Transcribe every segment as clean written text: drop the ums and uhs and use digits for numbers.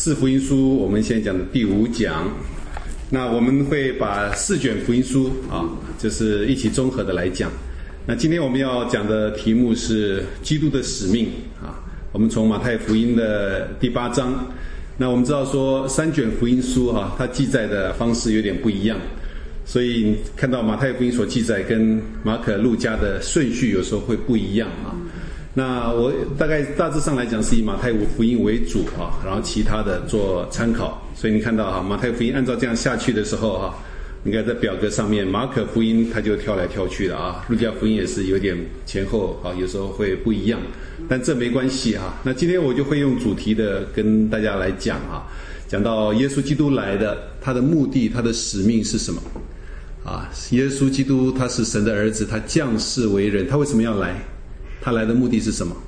四福音书我们现在讲的第5讲，那我们会把4卷福音书就是一起综合的来讲。那今天我们要讲的题目是基督的使命我们从马太福音的第8章。那我们知道说3卷福音书它记载的方式有点不一样，所以你看到马太福音所记载跟马可路加的顺序有时候会不一样那我大致上来讲是以马太福音为主然后其他的做参考。所以你看到马太福音按照这样下去的时候应该在表格上面，马可福音它就跳来跳去的路加福音也是有点前后有时候会不一样，但这没关系那今天我就会用主题的跟大家来讲讲到耶稣基督来的，他的目的，他的使命是什么耶稣基督他是神的儿子，他降世为人，他为什么要来？他来的目的是什么？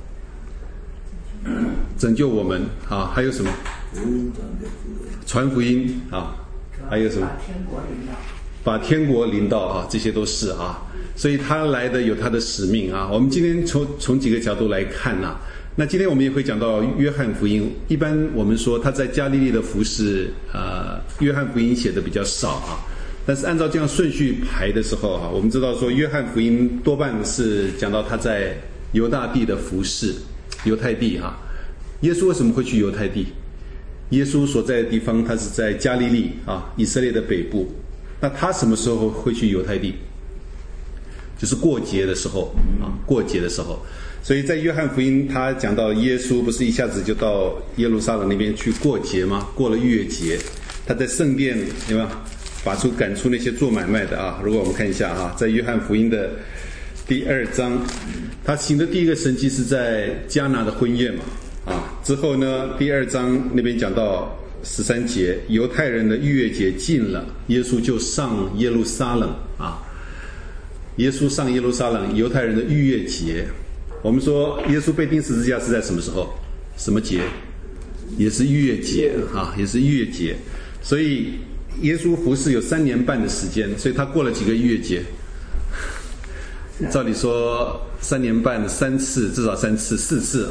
拯救我们还有什么？传福音还有什么？把天国临到这些都是所以他来的有他的使命我们今天从几个角度来看那今天我们也会讲到约翰福音。一般我们说他在加利利的服事约翰福音写的比较少但是按照这样顺序排的时候我们知道说约翰福音多半是讲到他在犹大地的服事，犹太地耶稣为什么会去犹太地？耶稣所在的地方他是在加利利以色列的北部。那他什么时候会去犹太地？就是过节的时候过节的时候。所以在约翰福音他讲到耶稣不是一下子就到耶路撒冷那边去过节吗？过了逾越节，他在圣殿有没有赶出那些做买卖的如果我们看一下在约翰福音的第2章，他行的第一个神迹是在迦拿的婚宴之后呢第2章那边讲到13节，犹太人的逾越节近了，耶稣就上耶路撒冷耶稣上耶路撒冷，犹太人的逾越节。我们说耶稣被钉十字架是在什么时候？什么节？也是逾越节也是逾越节。所以耶稣服事有3年半的时间，所以他过了几个逾越节？照理说3年半3次，至少3次4次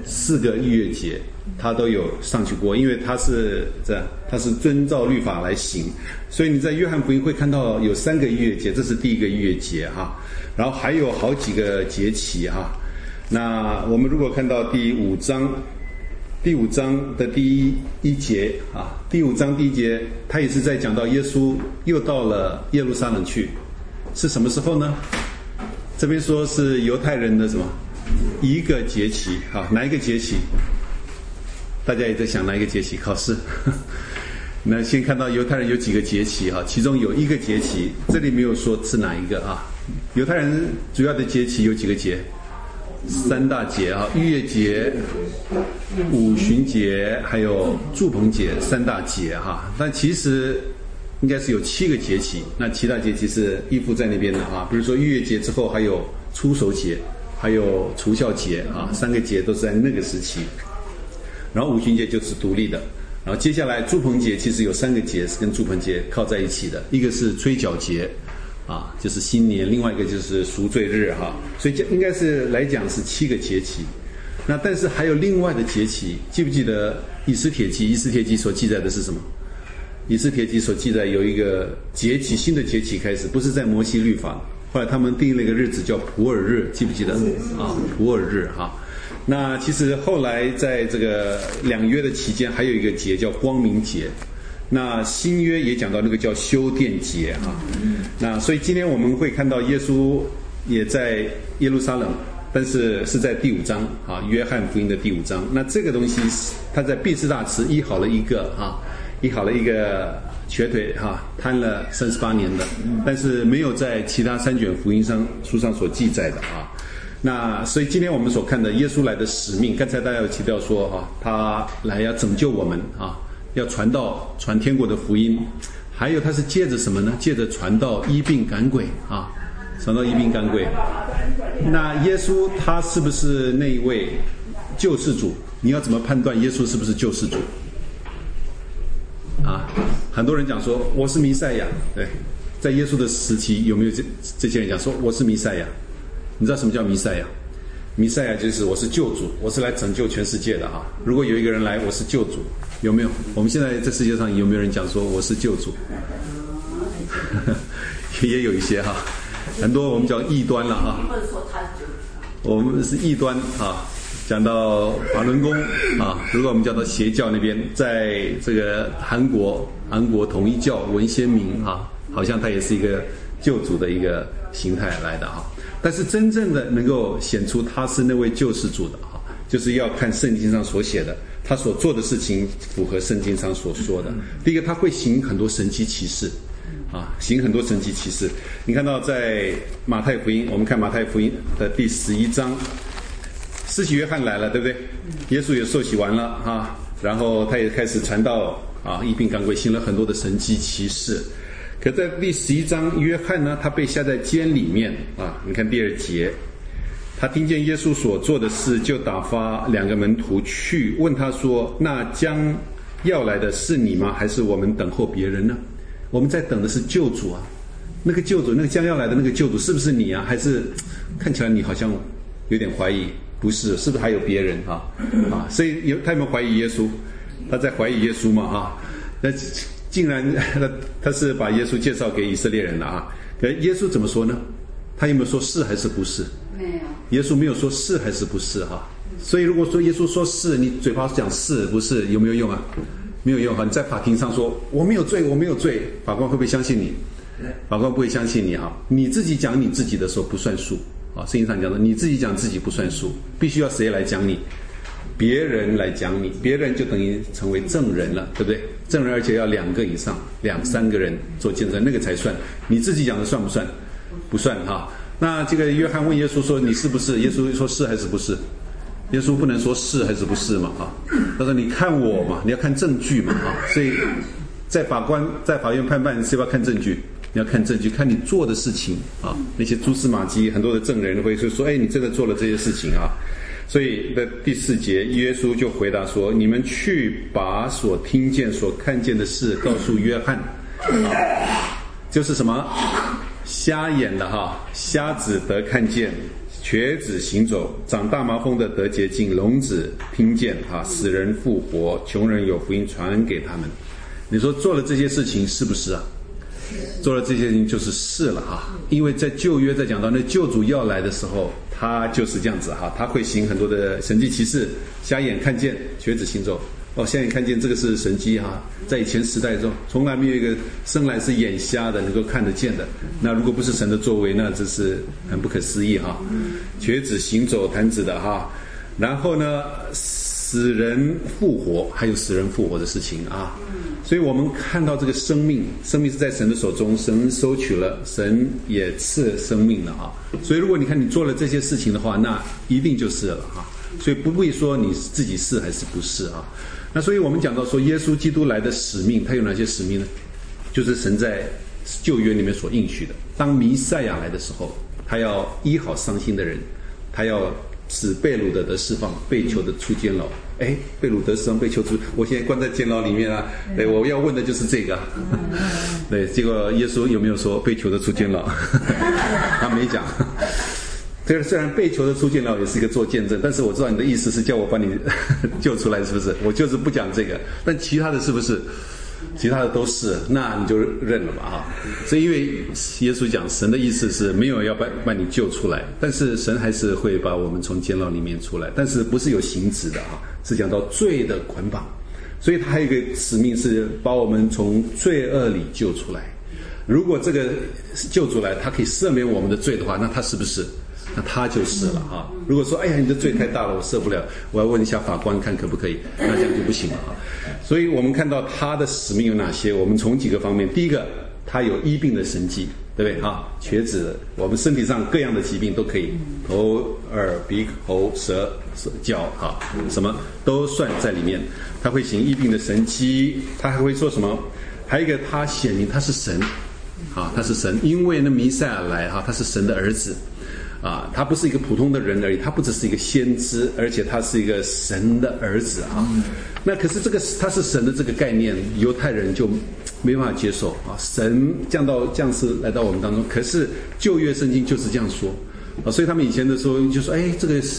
4个逾越节他都有上去过，因为他是这样，他是遵照律法来行。所以你在约翰福音会看到有3个逾越节，这是第一个逾越节然后还有好几个节期那我们如果看到第5章的第一节第5章第1节，他也是在讲到耶稣又到了耶路撒冷去，是什么时候呢？这边说是犹太人的什么一个节期哪一个节期？大家也在想哪一个节期？考试那先看到犹太人有几个节期其中有一个节期，这里没有说是哪一个犹太人主要的节期有几个节？3大节逾越节、五旬节还有住棚节，3大节但其实应该是有7个节期，那其他节期是依附在那边的比如说逾越节之后还有初熟节，还有除酵节3个节都是在那个时期。然后五旬节就是独立的，然后接下来住棚节其实有3个节是跟住棚节靠在一起的，一个是吹角节就是新年，另外一个就是赎罪日所以应该是来讲是7个节期。那但是还有另外的节期，记不记得以斯帖记所记载的是什么？以斯帖记所记载有一个节期，新的节期开始，不是在摩西律法，后来他们定了一个日子叫普尔日，记不记得普尔日那其实后来在这个2约的期间还有一个节叫光明节，那新约也讲到那个叫修殿节那所以今天我们会看到耶稣也在耶路撒冷，但是是在第5章约翰福音的第5章。那这个东西他在毕士大池医好了一个瘸腿瘫了38年的，但是没有在其他3卷福音书上所记载的那所以今天我们所看的耶稣来的使命，刚才大家有提到说他来要拯救我们要传天国的福音，还有他是借着什么呢？借着传道医病赶鬼传道医病赶鬼。那耶稣他是不是那一位救世主？你要怎么判断耶稣是不是救世主很多人讲说我是弥赛亚，对，在耶稣的时期有没有这些人讲说我是弥赛亚？你知道什么叫弥赛亚？弥赛亚就是我是救主，我是来拯救全世界的如果有一个人来我是救主， 有没有？我们现在这世界上有没有人讲说我是救主？也有一些哈，很多我们叫异端了哈。我们是异端啊。讲到法轮功啊，如果我们讲到邪教那边，在这个韩国统一教文先明啊，好像他也是一个救主的一个形态来的哈。但是真正的能够显出他是那位救世主的哈，就是要看圣经上所写的，他所做的事情符合圣经上所说的。第一个，他会行很多神迹奇事啊，行很多神迹奇事。你看到在马太福音，我们看马太福音的第11章。施洗约翰来了，对不对？耶稣也受洗完了啊，然后他也开始传道啊，医病赶鬼，行了很多的神迹奇事。可在第11章，约翰呢，他被下在监里面啊。你看第2节，他听见耶稣所做的事，就打发2个门徒去问他说：“那将要来的是你吗？还是我们等候别人呢？”我们在等的是救主啊，那个救主，那个将要来的那个救主，是不是你啊？还是看起来你好像有点怀疑？不是，是不是还有别人啊？所以他有没有怀疑耶稣？他在怀疑耶稣嘛啊？那竟然他是把耶稣介绍给以色列人了啊？可耶稣怎么说呢？他有没有说是还是不是？没有。耶稣没有说是还是不是哈？所以如果说耶稣说是，你嘴巴讲是不是，有没有用啊？没有用哈！你在法庭上说我没有罪，我没有罪，法官会不会相信你？法官不会相信你哈！你自己讲你自己的时候不算数。圣经上讲的，你自己讲自己不算数，必须要谁来讲你？别人来讲你，别人就等于成为证人了，对不对？证人而且要2个以上，2、3个人做见证，那个才算。你自己讲的算不算？不算哈。那这个约翰问耶稣说：“你是不是？”耶稣说：“是还是不是？”耶稣不能说是还是不是嘛啊？他说：“你看我嘛，你要看证据嘛啊。”所以在法院判办是要看证据。你要看证据，看你做的事情啊，那些蛛丝马迹，很多的证人会说，哎，你真的做了这些事情啊。所以在第4节，耶稣就回答说：“你们去把所听见、所看见的事告诉约翰。”就是什么？瞎眼的哈，瞎子得看见，瘸子行走，长大麻风的得洁净，聋子听见哈，死人复活，穷人有福音传给他们。你说做了这些事情是不是啊？做了这些事情就是是了哈，因为在旧约在讲到那救主要来的时候，他就是这样子哈，他会行很多的神迹奇事，瞎眼看见，瘸子行走。瞎眼看见这个是神迹哈，在以前时代中，从来没有一个生来是眼瞎的能够看得见的。那如果不是神的作为，那这是很不可思议哈。瘸子行走，弹指的哈，然后呢，死人复活，还有死人复活的事情啊。所以我们看到这个生命是在神的手中，神收取了，神也赐生命了啊。所以如果你看你做了这些事情的话，那一定就是了啊。所以不会说你自己是还是不是啊。那所以我们讲到说耶稣基督来的使命，他有哪些使命呢？就是神在旧约里面所应许的，当弥赛亚来的时候，他要医好伤心的人，他要使被掳的得释放，被囚的出监牢。被掳得释放，被囚出，我现在关在监牢里面啊。对，我要问的就是这个。对，结果耶稣有没有说被囚的出监牢？他没讲。这个虽然被囚的出监牢也是一个做见证，但是我知道你的意思是叫我把你救出来，是不是？我就是不讲这个，但其他的是不是？其他的都是，那你就认了吧啊！所以因为耶稣讲神的意思是没有要把你救出来，但是神还是会把我们从监牢里面出来，但是不是有刑职的啊，是讲到罪的捆绑，所以他还有一个使命是把我们从罪恶里救出来。如果这个救主来，他可以赦免我们的罪的话，那他是不是？那他就是了啊！如果说哎呀你的罪太大了，我赦不了，我要问一下法官看可不可以，那这样就不行了啊！所以我们看到他的使命有哪些？我们从几个方面，第一个，他有医病的神迹，对不对啊？瘸子，我们身体上各样的疾病都可以，头、耳、鼻、喉、舌、脚啊，什么都算在里面。他会行医病的神迹，他还会做什么？还有一个，他显明他是神啊，他是神，因为那弥赛亚来哈，他是神的儿子。啊，他不是一个普通的人而已，他不只是一个先知，而且他是一个神的儿子啊。那可是这个他是神的这个概念，犹太人就没办法接受啊。神降世来到我们当中，可是旧约圣经就是这样说啊，所以他们以前的时候就说，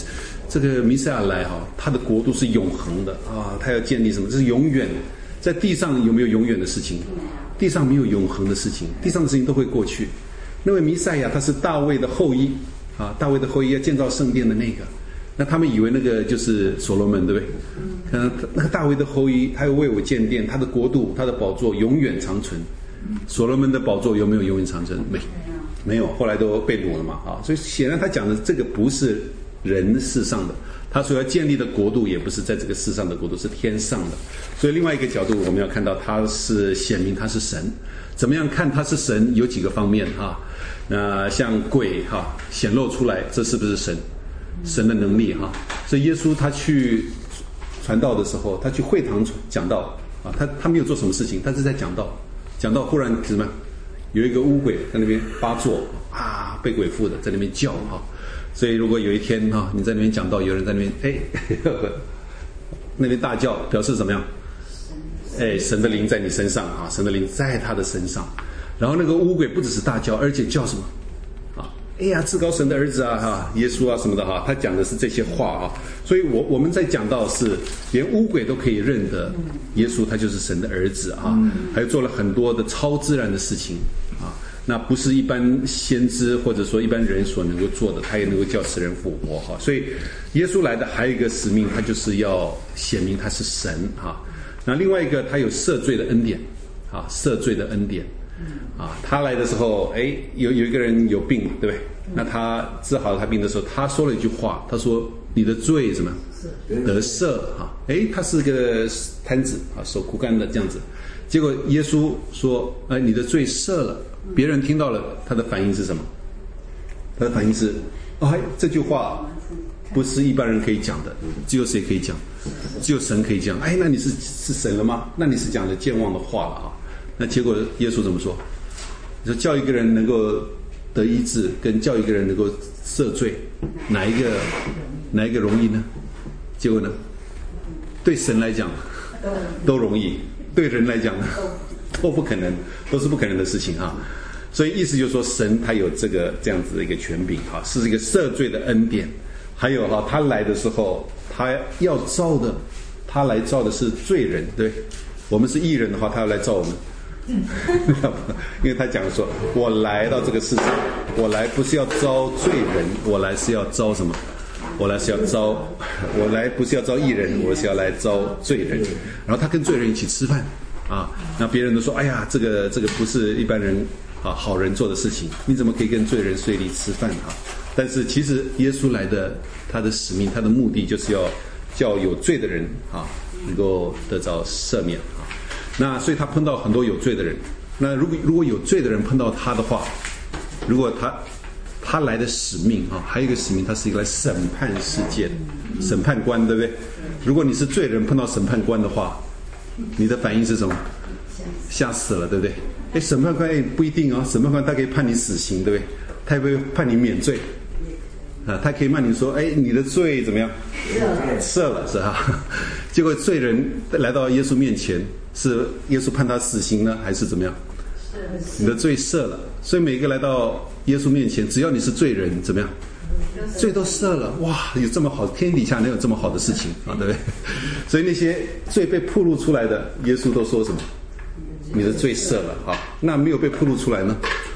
这个弥赛亚来他的国度是永恒的啊，他要建立什么？这是永远。在地上有没有永远的事情？地上没有永恒的事情，地上的事情都会过去。那位弥赛亚他是大卫的后裔啊，大卫的后裔要建造圣殿的那个。那他们以为那个就是所罗门，对不对？那个大卫的后裔，他要为我建殿，他的国度，他的宝座永远长存。所罗门的宝座有没有永远长存？没有，后来都被掳了嘛啊！所以显然他讲的这个不是人世上的，他所要建立的国度也不是在这个世上的国度，是天上的。所以另外一个角度，我们要看到他是显明他是神。怎么样看他是神？有几个方面哈。像鬼显露出来，这是不是神？神的能力哈。所以耶稣他去传道的时候，他去会堂讲道啊，他没有做什么事情，他是在讲道。讲到忽然什么，有一个污鬼在那边发作啊，被鬼附的在那边叫哈。所以如果有一天你在那边讲道，有人在那边那边大叫，表示怎么样？神的灵在你身上啊，神的灵在他的身上。然后那个污鬼不只是大叫，而且叫什么？至高神的儿子啊，耶稣啊什么的他讲的是这些话啊。所以我们在讲到是连污鬼都可以认得耶稣他就是神的儿子啊，还有做了很多的超自然的事情啊，那不是一般先知或者说一般人所能够做的，他也能够叫死人复活哈。所以耶稣来的还有一个使命，他就是要显明他是神哈。那另外一个他有赦罪的恩典啊，赦罪的恩典。他来的时候，有一个人有病，对不对？那他治好了他病的时候，他说了一句话，他说：“你的罪什么得赦啊？”他是个瘫子啊，手枯干的这样子。结果耶稣说：“你的罪赦了。”别人听到了，他的反应是什么？他的反应是：“这句话不是一般人可以讲的，只有谁可以讲？只有神可以讲。那你是神了吗？那你是讲了健忘的话了啊。”那结果耶稣怎么说？你说叫一个人能够得医治，跟叫一个人能够赦罪，哪一个容易呢？结果呢？对神来讲都容易，对人来讲呢都不可能，都是不可能的事情啊。所以意思就是说，神他有这样子的一个权柄啊，是一个赦罪的恩典。还有他来的时候，他来造的是罪人，对，我们是义人的话，他要来造我们。因为他讲说，我来到这个世上，我来不是要招罪人，我来是要招什么？我来不是要招义人，我是要来招罪人。然后他跟罪人一起吃饭啊，那别人都说：“这个不是一般人好人做的事情，你怎么可以跟罪人随地吃饭啊？”但是其实耶稣来的，他的使命，他的目的就是要叫有罪的人能够得着赦免啊。那所以他碰到很多有罪的人。那如果有罪的人碰到他的话，如果他来的使命还有一个使命，他是一个来审判世界的审判官，对不对？如果你是罪人碰到审判官的话，你的反应是什么？吓死了，对不对？审判官不一定审判官他可以判你死刑，对不对？他也会判你免罪他可以骂你说：“你的罪怎么样？赦了，是吧？”结果罪人来到耶稣面前，是耶稣判他死刑呢，还是怎么样？你的罪赦了。所以每个来到耶稣面前，只要你是罪人，怎么样？罪都赦了。哇，有这么好，天底下能有这么好的事情对不对？所以那些罪被暴露出来的，耶稣都说什么？你的罪赦了。那没有被暴露出来呢？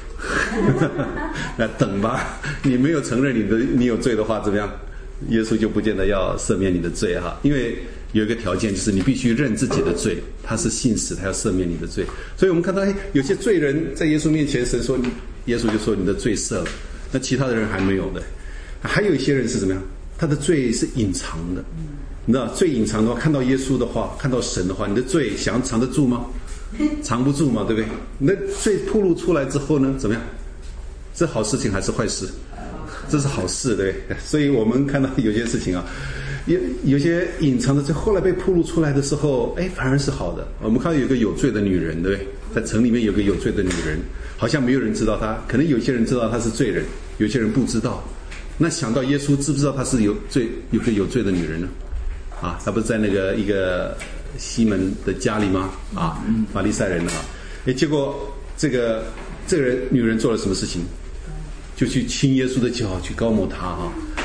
那等吧，你没有承认你有罪的话，怎么样？耶稣就不见得要赦免你的罪因为有一个条件，就是你必须认自己的罪，他是信使，他要赦免你的罪。所以我们看到有些罪人在耶稣面前，神说，耶稣就说你的罪赦了，那其他的人还没有的。还有一些人是怎么样？他的罪是隐藏的，你知道罪隐藏的话，看到耶稣的话，看到神的话，你的罪想藏得住吗？藏不住嘛，对不对？你的罪暴露出来之后呢，怎么样？这好事情还是坏事？这是好事，对不对？所以我们看到有些事情有些隐藏的罪，后来被暴露出来的时候，反而是好的。我们看到有个有罪的女人，对不对？在城里面有个有罪的女人，好像没有人知道她，可能有些人知道她是罪人，有些人不知道。那想到耶稣，知不知道她是有个有罪的女人呢？她不是在那个一个西门的家里吗？法利赛人结果这个女人做了什么事情？就去亲耶稣的脚，去高抹他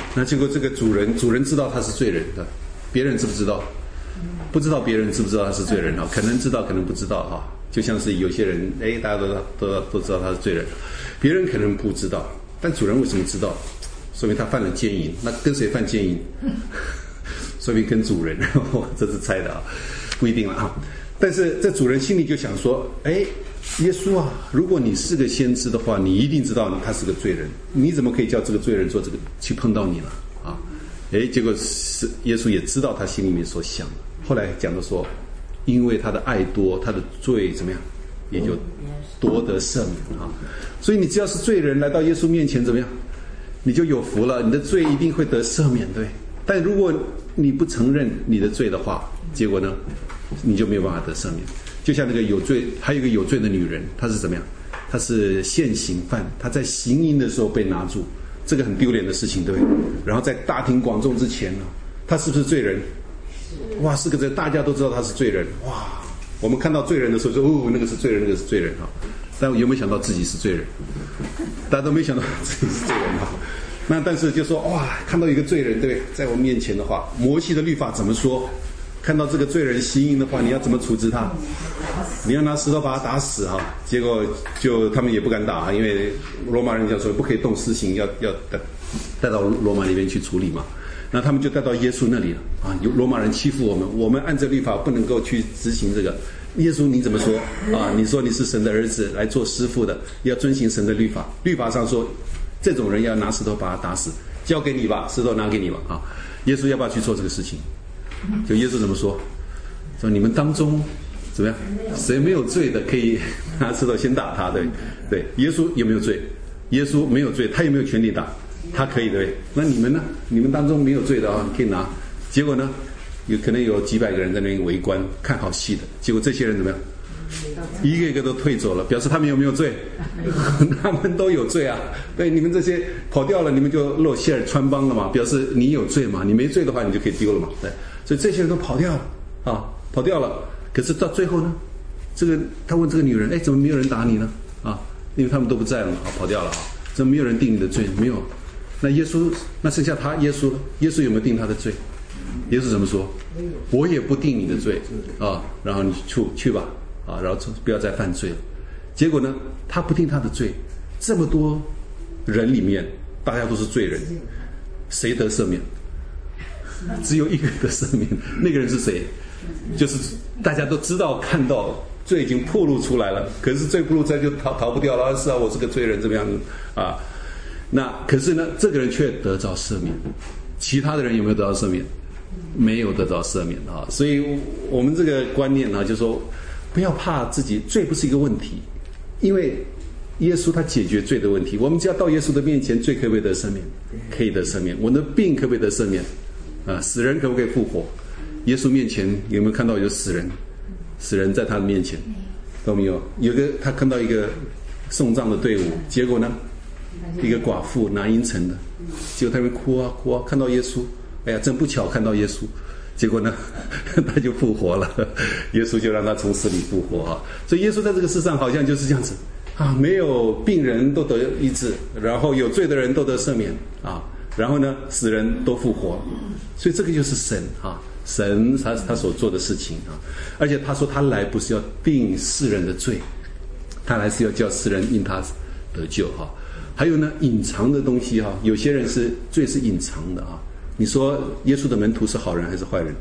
那结果这个主人知道他是罪人的，别人知不知道？不知道别人知不知道他是罪人啊？可能知道，可能不知道哈。就像是有些人，大家都知道他是罪人，别人可能不知道，但主人为什么知道？说明他犯了奸淫。那跟谁犯奸淫？说明跟主人。这是猜的啊，不一定了啊。但是这主人心里就想说，耶稣啊，如果你是个先知的话，你一定知道他是个罪人，你怎么可以叫这个罪人做这个去碰到你呢？啊，结果是耶稣也知道他心里面所想的。后来讲的说，因为他的爱多，他的罪怎么样，也就多得赦免啊。所以你只要是罪人来到耶稣面前怎么样，你就有福了，你的罪一定会得赦免，对。但如果你不承认你的罪的话，结果呢，你就没有办法得赦免。就像那个有罪，还有一个有罪的女人，她是怎么样？她是现行犯，她在行淫的时候被拿住，这个很丢脸的事情，对不对？然后在大庭广众之前呢，她是不是罪人？哇，是个罪，大家都知道她是罪人。哇，我们看到罪人的时候说，那个是罪人，那个是罪人哈。但有没有想到自己是罪人？大家都没想到自己是罪人哈。那但是就说哇，看到一个罪人，对不对？在我们面前的话，摩西的律法怎么说？看到这个罪人行淫的话，你要怎么处置他？你要拿石头把他打死哈。结果就他们也不敢打，因为罗马人讲说不可以动私刑，要带到罗马那边去处理嘛。那他们就带到耶稣那里了啊！有罗马人欺负我们，我们按着律法不能够去执行这个。耶稣你怎么说啊？你说你是神的儿子，来做师傅的，要遵行神的律法。律法上说，这种人要拿石头把他打死，交给你吧，石头拿给你吧啊！耶稣要不要去做这个事情？就耶稣怎么说？说你们当中怎么样？谁没有罪的可以拿石头先打他，对对。耶稣有没有罪？耶稣没有罪，他有没有权利打？他可以，对。那你们呢？你们当中没有罪的啊，你可以拿。结果呢，可能有几百个人在那边围观看好戏的，结果这些人怎么样？一个一个都退走了，表示他们有没有罪？他们都有罪啊！对，你们这些跑掉了，你们就露馅穿帮了嘛，表示你有罪嘛，你没罪的话，你就可以丢了嘛。对，所以这些人都跑掉了啊，跑掉了。可是到最后呢，他问这个女人，怎么没有人打你呢？啊，因为他们都不在了嘛，跑掉了啊，怎么没有人定你的罪？没有。那耶稣，那剩下他耶稣有没有定他的罪？耶稣怎么说？我也不定你的罪啊，然后你去吧啊，然后不要再犯罪了。结果呢，他不定他的罪，这么多人里面，大家都是罪人，谁得赦免？只有一个得赦免，那个人是谁？就是大家都知道看到罪已经暴露出来了，可是罪暴露出来就逃不掉了。是啊，我是个罪人，怎么样啊？那可是呢，这个人却得着赦免，其他的人有没有得到赦免？没有得到赦免啊！所以我们这个观念呢，就是说不要怕自己，罪不是一个问题，因为耶稣他解决罪的问题。我们只要到耶稣的面前，罪可不可以得赦免？可以得赦免。我的病可不可以得赦免？啊，死人可不可以复活？耶稣面前有没有看到有死人？死人在他的面前都没有。他看到一个送葬的队伍，结果呢，一个寡妇拿银城的，结果他们哭啊哭啊，看到耶稣，哎呀，真不巧看到耶稣，结果呢，他就复活了，耶稣就让他从死里复活啊。所以耶稣在这个世上好像就是这样子啊，没有病人都得医治，然后有罪的人都得赦免啊，然后呢，死人都复活，所以这个就是神啊。神他所做的事情啊，而且他说他来不是要定世人的罪，他来是要叫世人因他得救哈。还有呢，隐藏的东西哈，有些人是罪是隐藏的啊。你说耶稣的门徒是好人还是坏人？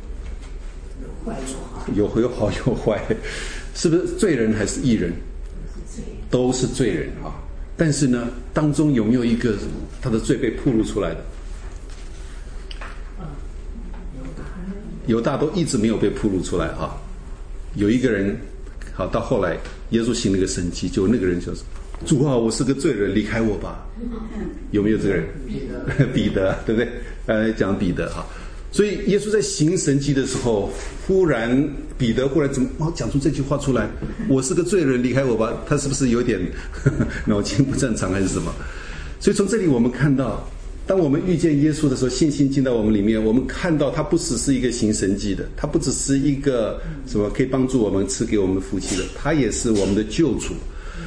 有好有坏，是不是罪人还是义人？都是罪人啊。但是呢，当中有没有一个他的罪被暴露出来的？犹大都一直没有被暴露出来啊。有一个人，好，到后来耶稣行了个神迹，就那个人就说：“主啊，我是个罪人，离开我吧。”有没有这个人？彼得，对不对？讲彼得哈。所以耶稣在行神迹的时候，彼得忽然怎么讲出这句话出来？我是个罪人，离开我吧。他是不是有点脑筋不正常还是什么？所以从这里我们看到，当我们遇见耶稣的时候，信心进到我们里面，我们看到他不只是一个行神迹的，他不只是一个什么可以帮助我们赐给我们福气的，他也是我们的救主。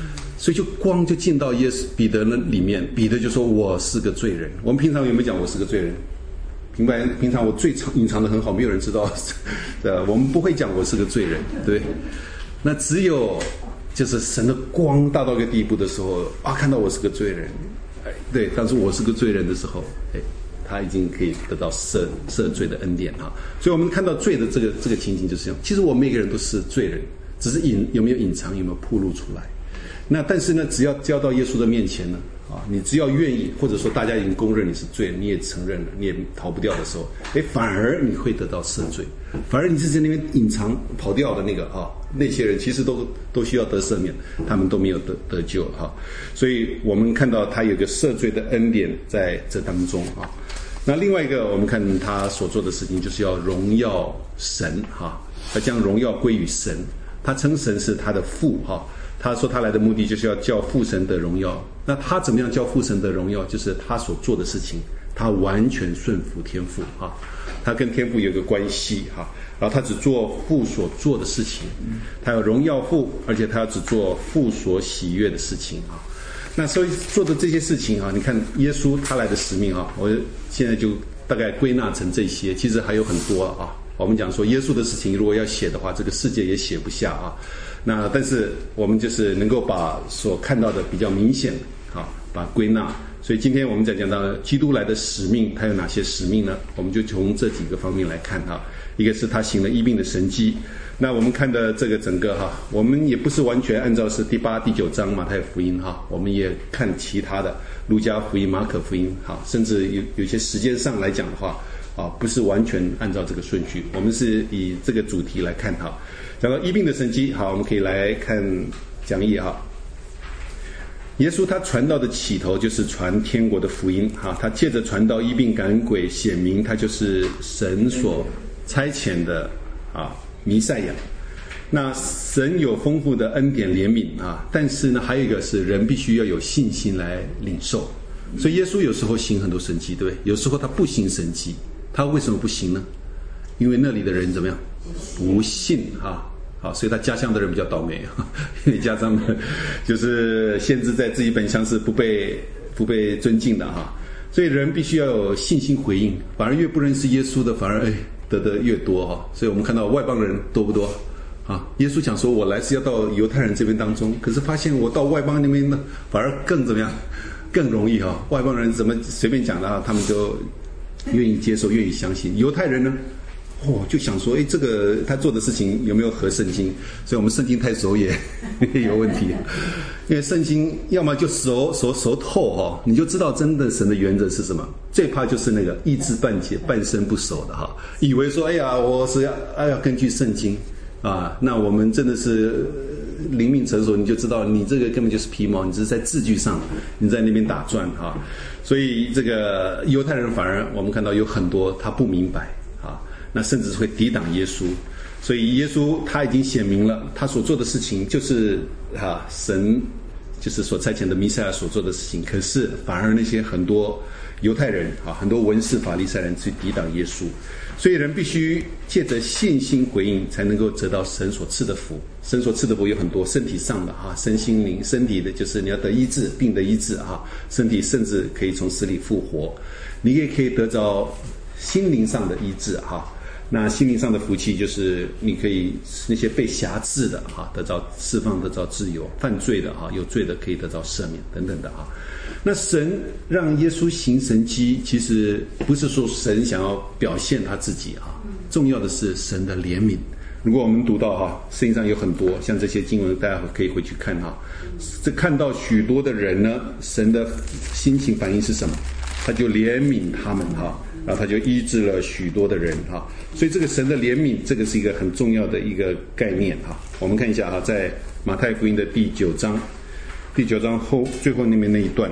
所以就光就进到彼得那里面，彼得就说我是个罪人。我们平常有没有讲我是个罪人？平常我隐藏的很好，没有人知道，我们不会讲我是个罪人，对。那只有就是神的光大到一个地步的时候啊，看到我是个罪人，对，但是我是个罪人的时候，他已经可以得到赦罪的恩典哈。所以我们看到罪的这个情景就是这样。其实我们每个人都是罪人，只是有没有隐藏，有没有暴露出来。那但是呢，只要交到耶稣的面前呢，你只要愿意，或者说大家已经公认你是罪人，你也承认了，你也逃不掉的时候，反而你会得到赦罪。反而你是在那边隐藏跑掉的那些人，其实都需要得赦免，他们都没有得救哈。所以我们看到他有个赦罪的恩典在这当中啊。那另外一个，我们看他所做的事情，就是要荣耀神哈，要将荣耀归于神。他称神是他的父哈。他说他来的目的就是要叫父神的荣耀。那他怎么样叫父神的荣耀？就是他所做的事情，他完全顺服天父哈，他跟天父有个关系哈，然后他只做父所做的事情，他要荣耀父，而且他要只做父所喜悦的事情啊。那所以做的这些事情啊，你看耶稣他来的使命啊，我现在就大概归纳成这些，其实还有很多啊。我们讲说耶稣的事情如果要写的话，这个世界也写不下啊。那但是我们就是能够把所看到的比较明显把它归纳。所以今天我们在讲到基督来的使命，他有哪些使命呢？我们就从这几个方面来看一个是他行了医病的神迹。那我们看的这个整个我们也不是完全按照是第8、第9章马太福音我们也看其他的路加福音、马可福音甚至有些时间上来讲的话不是完全按照这个顺序，我们是以这个主题来看讲到医病的神迹，我们可以来看讲义耶稣他传道的起头就是传天国的福音他借着传道医病赶鬼，显明他就是神所差遣的弥赛亚。那神有丰富的恩典怜悯但是呢，还有一个是人必须要有信心来领受。所以耶稣有时候行很多神迹，对不对？有时候他不行神迹，他为什么不行呢？因为那里的人怎么样？不信所以他家乡的人比较倒霉因为家乡的就是限制在自己本乡是不被尊敬的所以人必须要有信心回应，反而越不认识耶稣的反而得越多所以我们看到外邦人多不多耶稣讲说我来是要到犹太人这边当中，可是发现我到外邦那边呢反而更怎么样，更容易外邦人怎么随便讲的他们就愿意接受，愿意相信。犹太人呢就想说这个他做的事情有没有合圣经？所以我们圣经太熟也有问题，因为圣经要么就熟透你就知道真的神的原则是什么。最怕就是那个一知半解半生不熟的以为说我是要根据圣经那我们真的是灵命成熟，你就知道你这个根本就是皮毛，你只是在字句上你在那边打转所以这个犹太人反而我们看到有很多他不明白那甚至会抵挡耶稣。所以耶稣他已经显明了他所做的事情就是神就是所差遣的弥赛亚所做的事情，可是反而那些很多犹太人很多文士法利赛人去抵挡耶稣。所以人必须借着信心回应，才能够得到神所赐的福。神所赐的福有很多，身体上的身心灵。身体的就是你要得医治，病的医治身体甚至可以从死里复活。你也可以得着心灵上的医治那心灵上的福气就是你可以那些被辖制的得到释放，得到自由；犯罪的有罪的可以得到赦免等等的那神让耶稣行神迹，其实不是说神想要表现他自己重要的是神的怜悯。如果我们读到圣经上有很多像这些经文，大家可以回去看这看到许多的人呢，神的心情反应是什么？他就怜悯他们然后他就医治了许多的人所以这个神的怜悯，这个是一个很重要的一个概念我们看一下在马太福音的第9章最后那边那一段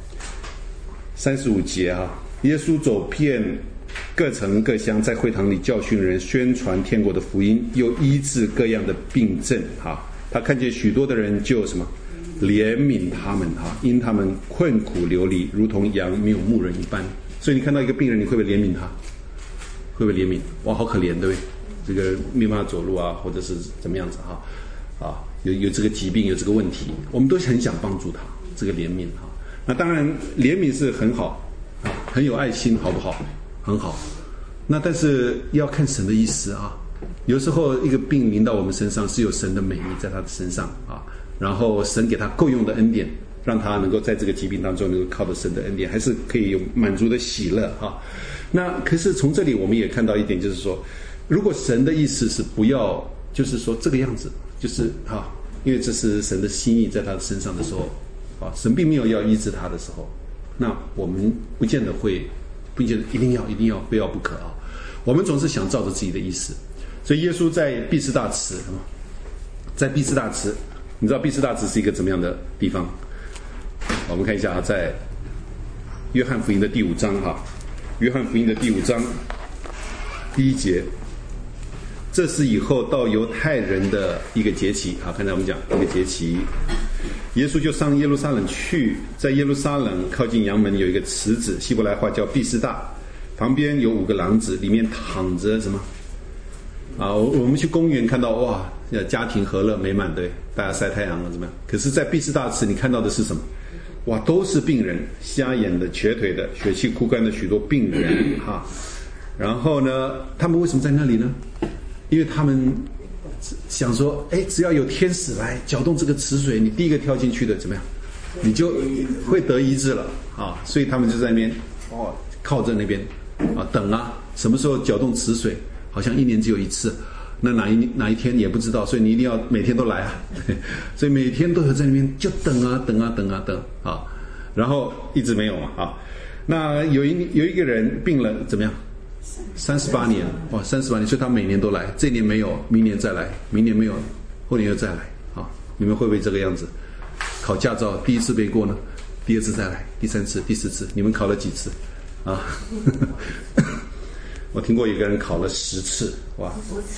35节耶稣走遍各城各乡，在会堂里教训人，宣传天国的福音，又医治各样的病症他看见许多的人就什么怜悯他们因他们困苦流离，如同羊没有牧人一般。所以你看到一个病人，你会不会怜悯他？会不会怜悯？哇，好可怜，对不对？这个没办法走路或者是怎么样子啊，有这个疾病，有这个问题，我们都很想帮助他，这个怜悯哈。那当然，怜悯是很好啊，很有爱心，好不好？很好。那但是要看神的意思啊。有时候一个病临到我们身上，是有神的美意在他的身上啊，然后神给他够用的恩典，让他能够在这个疾病当中能够靠着神的恩典，还是可以有满足的喜乐啊。那可是从这里我们也看到一点，就是说，如果神的意思是不要，就是说这个样子，就是因为这是神的心意在他的身上的时候啊，神并没有要医治他的时候，那我们不见得一定要非要不可啊。我们总是想照着自己的意思。所以耶稣在毕士大池，你知道毕士大池是一个怎么样的地方？我们看一下在约翰福音的第5章约翰福音的第5章第1节，这是以后到犹太人的一个节期刚才我们讲一个节期，耶稣就上耶路撒冷去，在耶路撒冷靠近阳门有一个池子，希伯来话叫毕士大，旁边有5个廊子，里面躺着什么？我们去公园看到哇，家庭和乐美满，对，大家晒太阳了怎么样？可是在毕士大池你看到的是什么？哇，都是病人，瞎眼的、瘸腿的、血气枯干的许多病人然后呢，他们为什么在那里呢？因为他们想说，只要有天使来搅动这个池水，你第一个跳进去的怎么样？你就会得医治了所以他们就在那边靠着那边等什么时候搅动池水？好像1年只有1次，那哪一天也不知道，所以你一定要每天都来所以每天都有在那边就等然后一直没有那有一个人病了怎么样？38年38年，所以他每年都来，这年没有，明年再来，明年没有，后年又再来你们会不会这个样子？考驾照第1次没过呢，第2次再来，第3次、第4次，你们考了几次我听过有个人考了10次，哇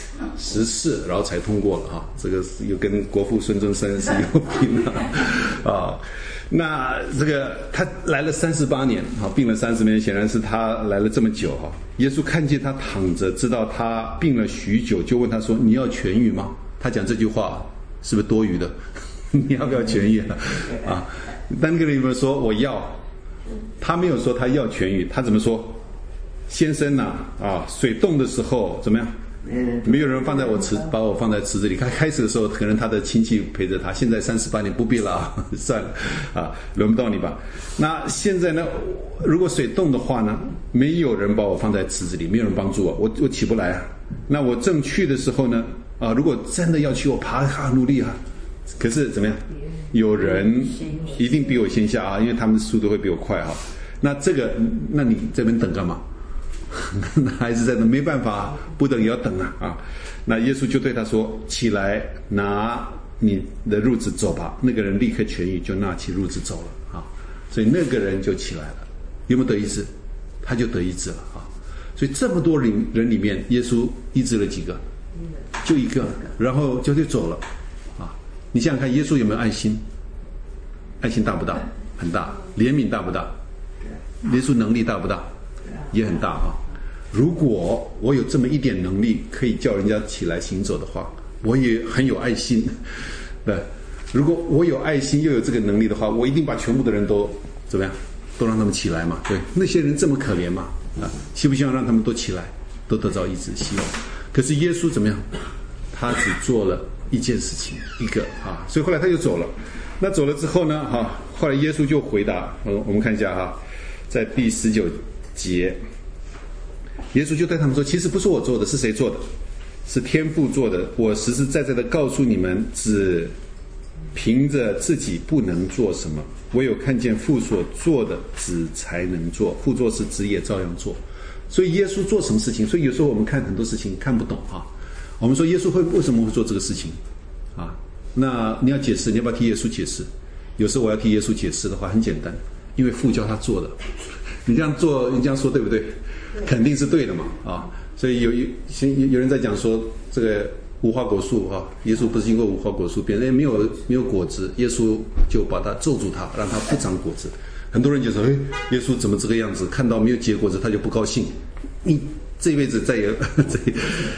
，10次然后才通过了这个又跟国父孙中山是有拼了那这个他来了38年病了30年，显然是他来了这么久耶稣看见他躺着，知道他病了许久，就问他说：“你要痊愈吗？”他讲这句话是不是多余的？你要不要痊愈但那个人有没有说我要？他没有说他要痊愈，他怎么说？先生水冻的时候怎么样？没有人把我放在池子里。开始的时候可能他的亲戚陪着他，现在38年不必了算了轮不到你吧。那现在呢，如果水冻的话呢，没有人把我放在池子里，没有人帮助我起不来那我正去的时候呢如果真的要去，我爬努力可是怎么样？有人一定比我先下因为他们的速度会比我快那你这边等干嘛？那还是在那，没办法不等也要等那耶稣就对他说：“起来，拿你的褥子走吧。”那个人立刻痊愈，就拿起褥子走了所以那个人就起来了，有没有得医治？他就得医治了所以这么多人里面，耶稣医治了几个？就1个，然后就走了你想想看，耶稣有没有爱心？爱心大不大？很大。怜悯大不大？耶稣能力大不大？也很大如果我有这么一点能力，可以叫人家起来行走的话，我也很有爱心。对，如果我有爱心又有这个能力的话，我一定把全部的人都怎么样？都让他们起来嘛。对，那些人这么可怜嘛希不希望让他们都起来，都得到医治？希望。可是耶稣怎么样？他只做了一件事情，一个所以后来他就走了。那走了之后呢后来耶稣就回答我们看一下在第19节，耶稣就对他们说：“其实不是我做的，是谁做的？是天父做的。我实实在在的告诉你们，只凭着自己不能做什么，唯有看见父所做的，子才能做。父做事，子也照样做。”所以耶稣做什么事情？所以有时候我们看很多事情看不懂我们说耶稣为什么会做这个事情那你要解释，你要不要替耶稣解释？有时候我要替耶稣解释的话很简单，因为父叫他做的。你这样做，你这样说对不对？肯定是对的嘛所以有人在讲说这个无花果树耶稣不是因为无花果树变没有果子，耶稣就把它咒住它，让它不长果子。很多人就说耶稣怎么这个样子？看到没有结果子他就不高兴，你这辈子再也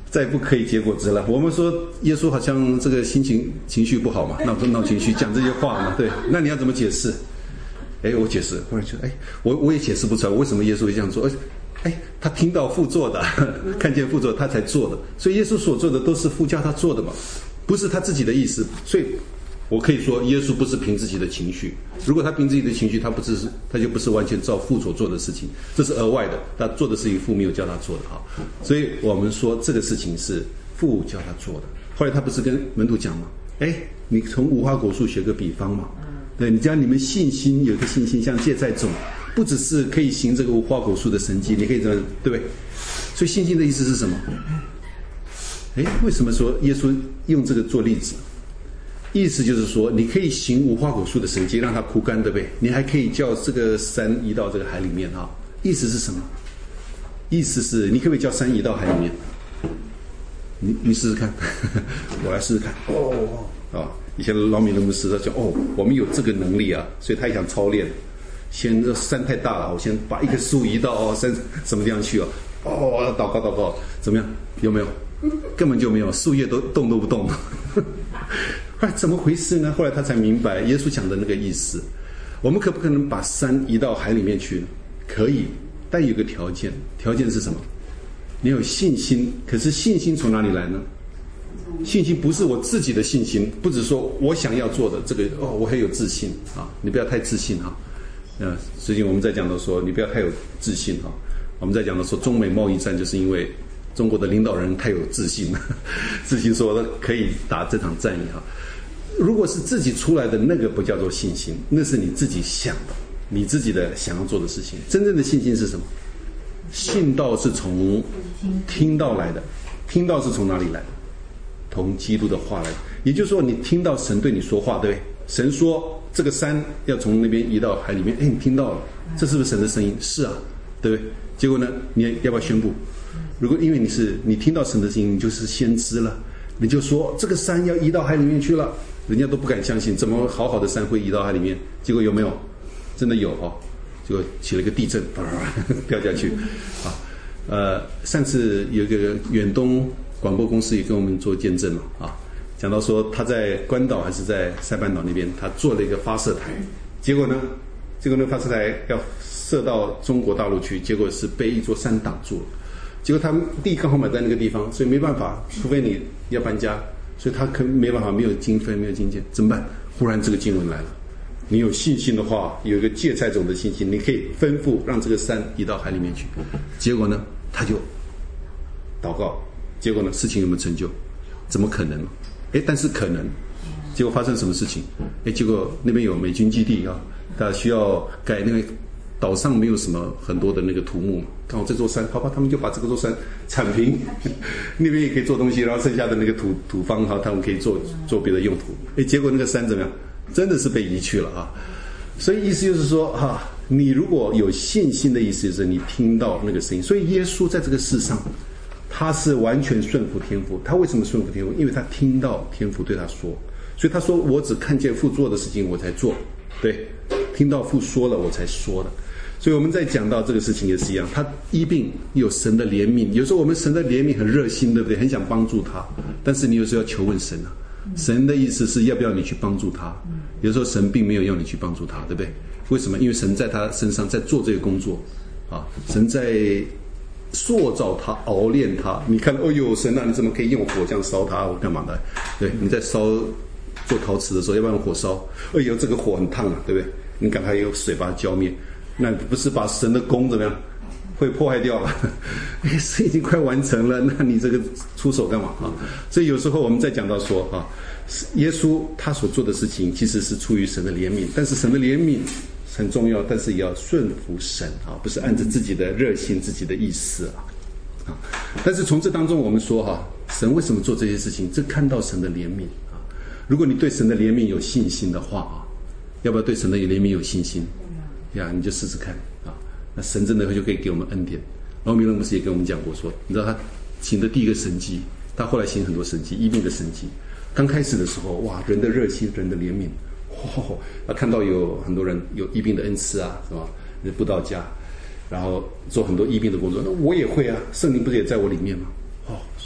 再不可以结果子了。我们说耶稣好像这个情绪不好嘛，闹情绪讲这些话嘛，对，那你要怎么解释？我解释，忽然觉得我也解释不出来，为什么耶稣会这样做？他听到父做的，看见父做他才做的，所以耶稣所做的都是父叫他做的嘛，不是他自己的意思。所以我可以说耶稣不是凭自己的情绪，如果他凭自己的情绪，他就不是完全照父所做的事情，这是额外的，他做的事情父没有叫他做的啊。所以我们说这个事情是父叫他做的。后来他不是跟门徒讲吗？你从无花果树学个比方嘛，对，你讲你们信心有一个信心像芥菜种，不只是可以行这个无花果树的神迹，你可以怎么，对不对？所以信心的意思是什么？为什么说耶稣用这个做例子？意思就是说，你可以行无花果树的神迹，让它枯干，对不对？你还可以叫这个山移到这个海里面啊。意思是什么？意思是你可不可以叫山移到海里面？你试试看，我来试试看。以前老米的牧师他讲，我们有这个能力啊，所以他也想操练。先山太大了，我先把一棵树移到山什么地方去祷告，怎么样？有没有？根本就没有，树叶都动都不动。怎么回事呢？后来他才明白耶稣讲的那个意思。我们可不可能把山移到海里面去呢？可以，但有个条件，条件是什么？你有信心。可是信心从哪里来呢？信心不是我自己的信心，不只说我想要做的这个我很有自信啊，你不要太自信哈。最近我们在讲到说，你不要太有自信哈。我们在讲到说，中美贸易战就是因为中国的领导人太有自信了，自信说可以打这场战役哈。如果是自己出来的那个不叫做信心，那是你自己想的，你自己的想要做的事情。真正的信心是什么？信道是从听到来的，听到是从哪里来的？从基督的话来的。也就是说，你听到神对你说话，对不对？神说这个山要从那边移到海里面，你听到了，这是不是神的声音？是啊，对不对？结果呢，你要不要宣布？如果因为你听到神的声音，你就是先知了，你就说这个山要移到海里面去了，人家都不敢相信，怎么好好的山会移到海里面？结果有没有？真的有结果起了个地震，掉下去。上次有一个远东广播公司也跟我们做见证了讲到说他在关岛还是在塞班岛那边，他做了一个发射台，结果呢那个发射台要射到中国大陆去，结果是被一座山挡住了。结果他地刚好买在那个地方，所以没办法，除非你要搬家，所以他没办法，没有经费，没有经济，怎么办？忽然这个经文来了，你有信心的话，有一个芥菜种的信心，你可以吩咐让这个山移到海里面去。结果呢，他就祷告，结果呢，事情有没有成就？怎么可能？但是可能。结果发生什么事情？结果那边有美军基地他需要盖那个岛上没有什么很多的那个土木，刚好这座山，好吧，他们就把这座山铲平，那边也可以做东西，然后剩下的那个土方他们可以做别的用途。结果那个山怎么样？真的是被移去了所以意思就是说你如果有信心的意思就是你听到那个声音。所以耶稣在这个世上，他是完全顺服天父。他为什么顺服天父？因为他听到天父对他说，所以他说我只看见父做的事情我才做，对，听到父说了我才说的。所以我们在讲到这个事情也是一样，他医病有神的怜悯。有时候我们神的怜悯很热心，对不对？很想帮助他，但是你有时候要求问神神的意思是要不要你去帮助他。有时候神并没有要你去帮助他，对不对？为什么？因为神在他身上在做这个工作神在塑造他，熬炼他。你看神你怎么可以用火这样烧他？我干嘛的？对，你在做陶瓷的时候要不要用火烧？这个火很烫对不对？你赶快用水把它浇灭，那不是把神的功怎么样会破坏掉了？事已经快完成了，那你这个出手干嘛所以有时候我们在讲到说耶稣他所做的事情其实是出于神的怜悯，但是神的怜悯很重要，但是也要顺服神不是按照自己的热心自己的意思但是从这当中我们说神为什么做这些事情？这看到神的怜悯如果你对神的怜悯有信心的话要不要对神的怜悯有信心你就试试看那神真的就可以给我们恩典。然后米勒牧师也跟我们讲过说，你知道他行的第一个神迹，他后来行很多神迹，医病的神迹。刚开始的时候人的热心，人的怜悯看到有很多人有医病的恩赐是吧？布道家，然后做很多医病的工作，那我也会圣灵不是也在我里面吗？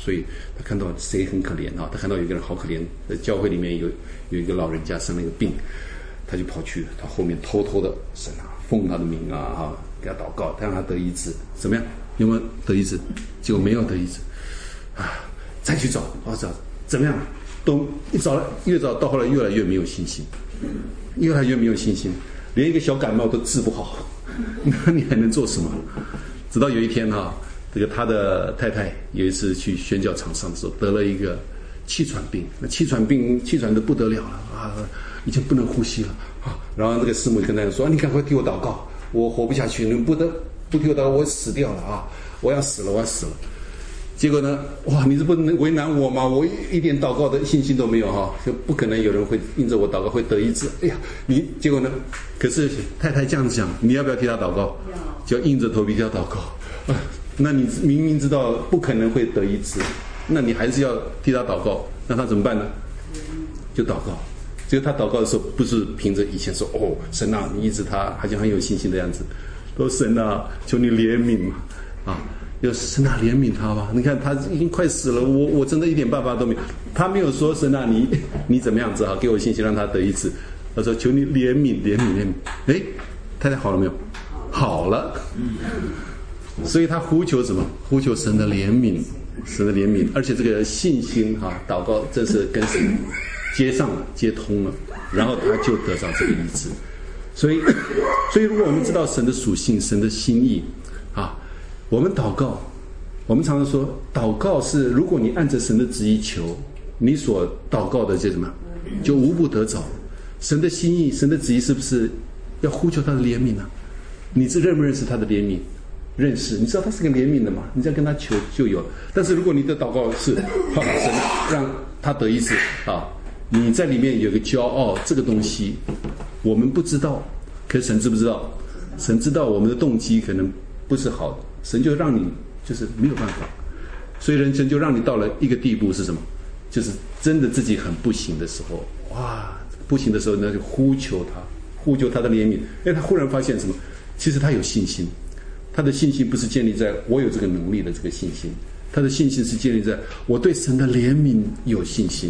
所以他看到谁很可怜啊，他看到有一个人好可怜，教会里面有一个老人家生了一个病，他就跑去他后面偷偷的神啊，奉他的名啊给他祷告，他让他得医治，怎么样？有没有得医治？结果没有得医治啊，再去找怎么样？都越找到后来越来越没有信心，越来越没有信心，连一个小感冒都治不好，那你还能做什么？直到有一天这个他的太太有一次去宣教场上的时候得了一个气喘病，那气喘得不得了了已经不能呼吸了然后那个师母就跟他说你赶快替我祷告，我活不下去，你不替我祷告我死掉了我要死了。结果呢，你这不能为难我吗？我一点祷告的信心都没有就不可能有人会因着我祷告会得医治。结果呢？可是太太这样讲，你要不要替他祷告？就要硬着头皮替他祷告那你明明知道不可能会得医治，那你还是要替他祷告，那他怎么办呢？就祷告。结果他祷告的时候，不是凭着以前说神啊，你医治他，好像很有信心的样子，说神啊，求你怜悯嘛神啊，怜悯他吧！你看他已经快死了，我真的一点办法都没有。他没有说神啊，你怎么样子给我信心让他得医治。他说求你怜悯。太太好了没有？好了。所以他呼求什么？呼求神的怜悯，而且这个信心祷告这是跟神接通了，然后他就得到这个医治。所以如果我们知道神的属性、神的心意我们祷告，我们常常说祷告是如果你按着神的旨意求，你所祷告的什么就无不得着。神的心意、神的旨意是不是要呼求他的怜悯呢？你认不认识他的怜悯？认识，你知道他是个怜悯的嘛？你这样跟他求就有了。但是如果你的祷告是神让他得医治你在里面有个骄傲，这个东西我们不知道，可是神知不知道？神知道我们的动机可能不是好的，神就让你就是没有办法，所以人生就让你到了一个地步是什么？就是真的自己很不行的时候，不行的时候呢，就呼求他的怜悯。他忽然发现什么？其实他有信心，他的信心不是建立在我有这个能力的这个信心，他的信心是建立在我对神的怜悯有信心。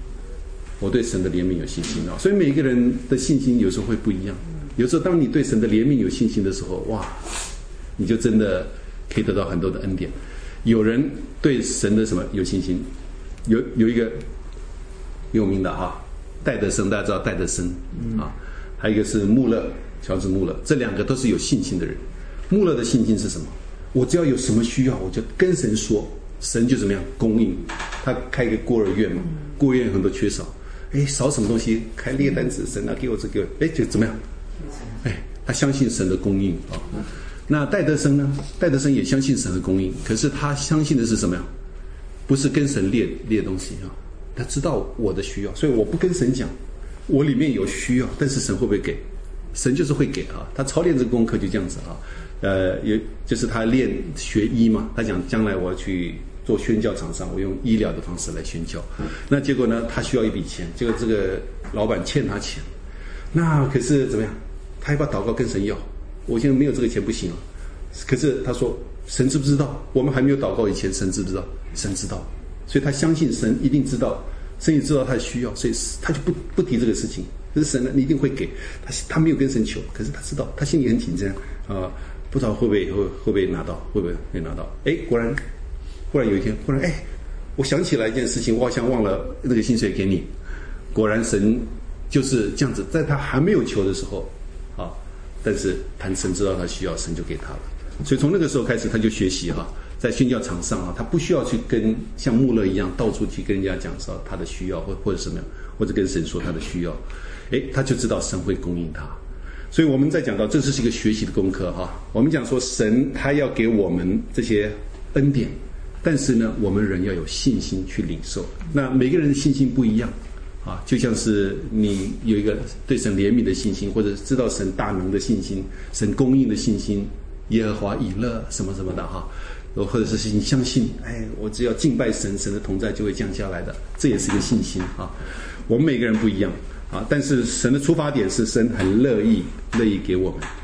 所以每个人的信心有时候会不一样。有时候当你对神的怜悯有信心的时候，你就真的可以得到很多的恩典。有人对神的什么有信心？有一个有名的戴德生，大家知道戴德生还有一个是穆勒，乔治穆勒，这两个都是有信心的人。穆勒的信心是什么？我只要有什么需要，我就跟神说，神就怎么样供应。他开一个孤儿院嘛，孤儿院很多缺少，少什么东西开列单子，神给我这个，就怎么样？他相信神的供应那戴德生呢？戴德生也相信神的供应，可是他相信的是什么呀？不是跟神列东西他知道我的需要，所以我不跟神讲我里面有需要，但是神会不会给？神就是会给他操练这个功课就这样子就是他学医嘛，他讲将来我要去做宣教场上，我用医疗的方式来宣教。那结果呢，他需要一笔钱，结果这个老板欠他钱，那可是怎么样？他要把祷告跟神要，我现在没有这个钱不行可是他说神知不知道？我们还没有祷告以前，神知不知道？神知道，所以他相信神一定知道，神也知道他的需要，所以他就不提这个事情。可是神呢，你一定会给他没有跟神求，可是他知道，他心里很紧张不知道会不会拿到，会不会拿到？忽然有一天，我想起来一件事情，我好像忘了那个薪水给你。果然神就是这样子，在他还没有求的时候但是神知道他需要，神就给他了。所以从那个时候开始，他就学习在宣教场上他不需要去跟像穆勒一样到处去跟人家讲说他的需要或者什么样，或者跟神说他的需要，他就知道神会供应他。所以我们在讲到这是一个学习的功课我们讲说神他要给我们这些恩典，但是呢，我们人要有信心去领受。那每个人的信心不一样就像是你有一个对神怜悯的信心，或者知道神大能的信心，神供应的信心，耶和华以勒什么什么的或者是你相信我只要敬拜神，神的同在就会降下来的，这也是一个信心我们每个人不一样但是神的出发点是神很乐意给我们。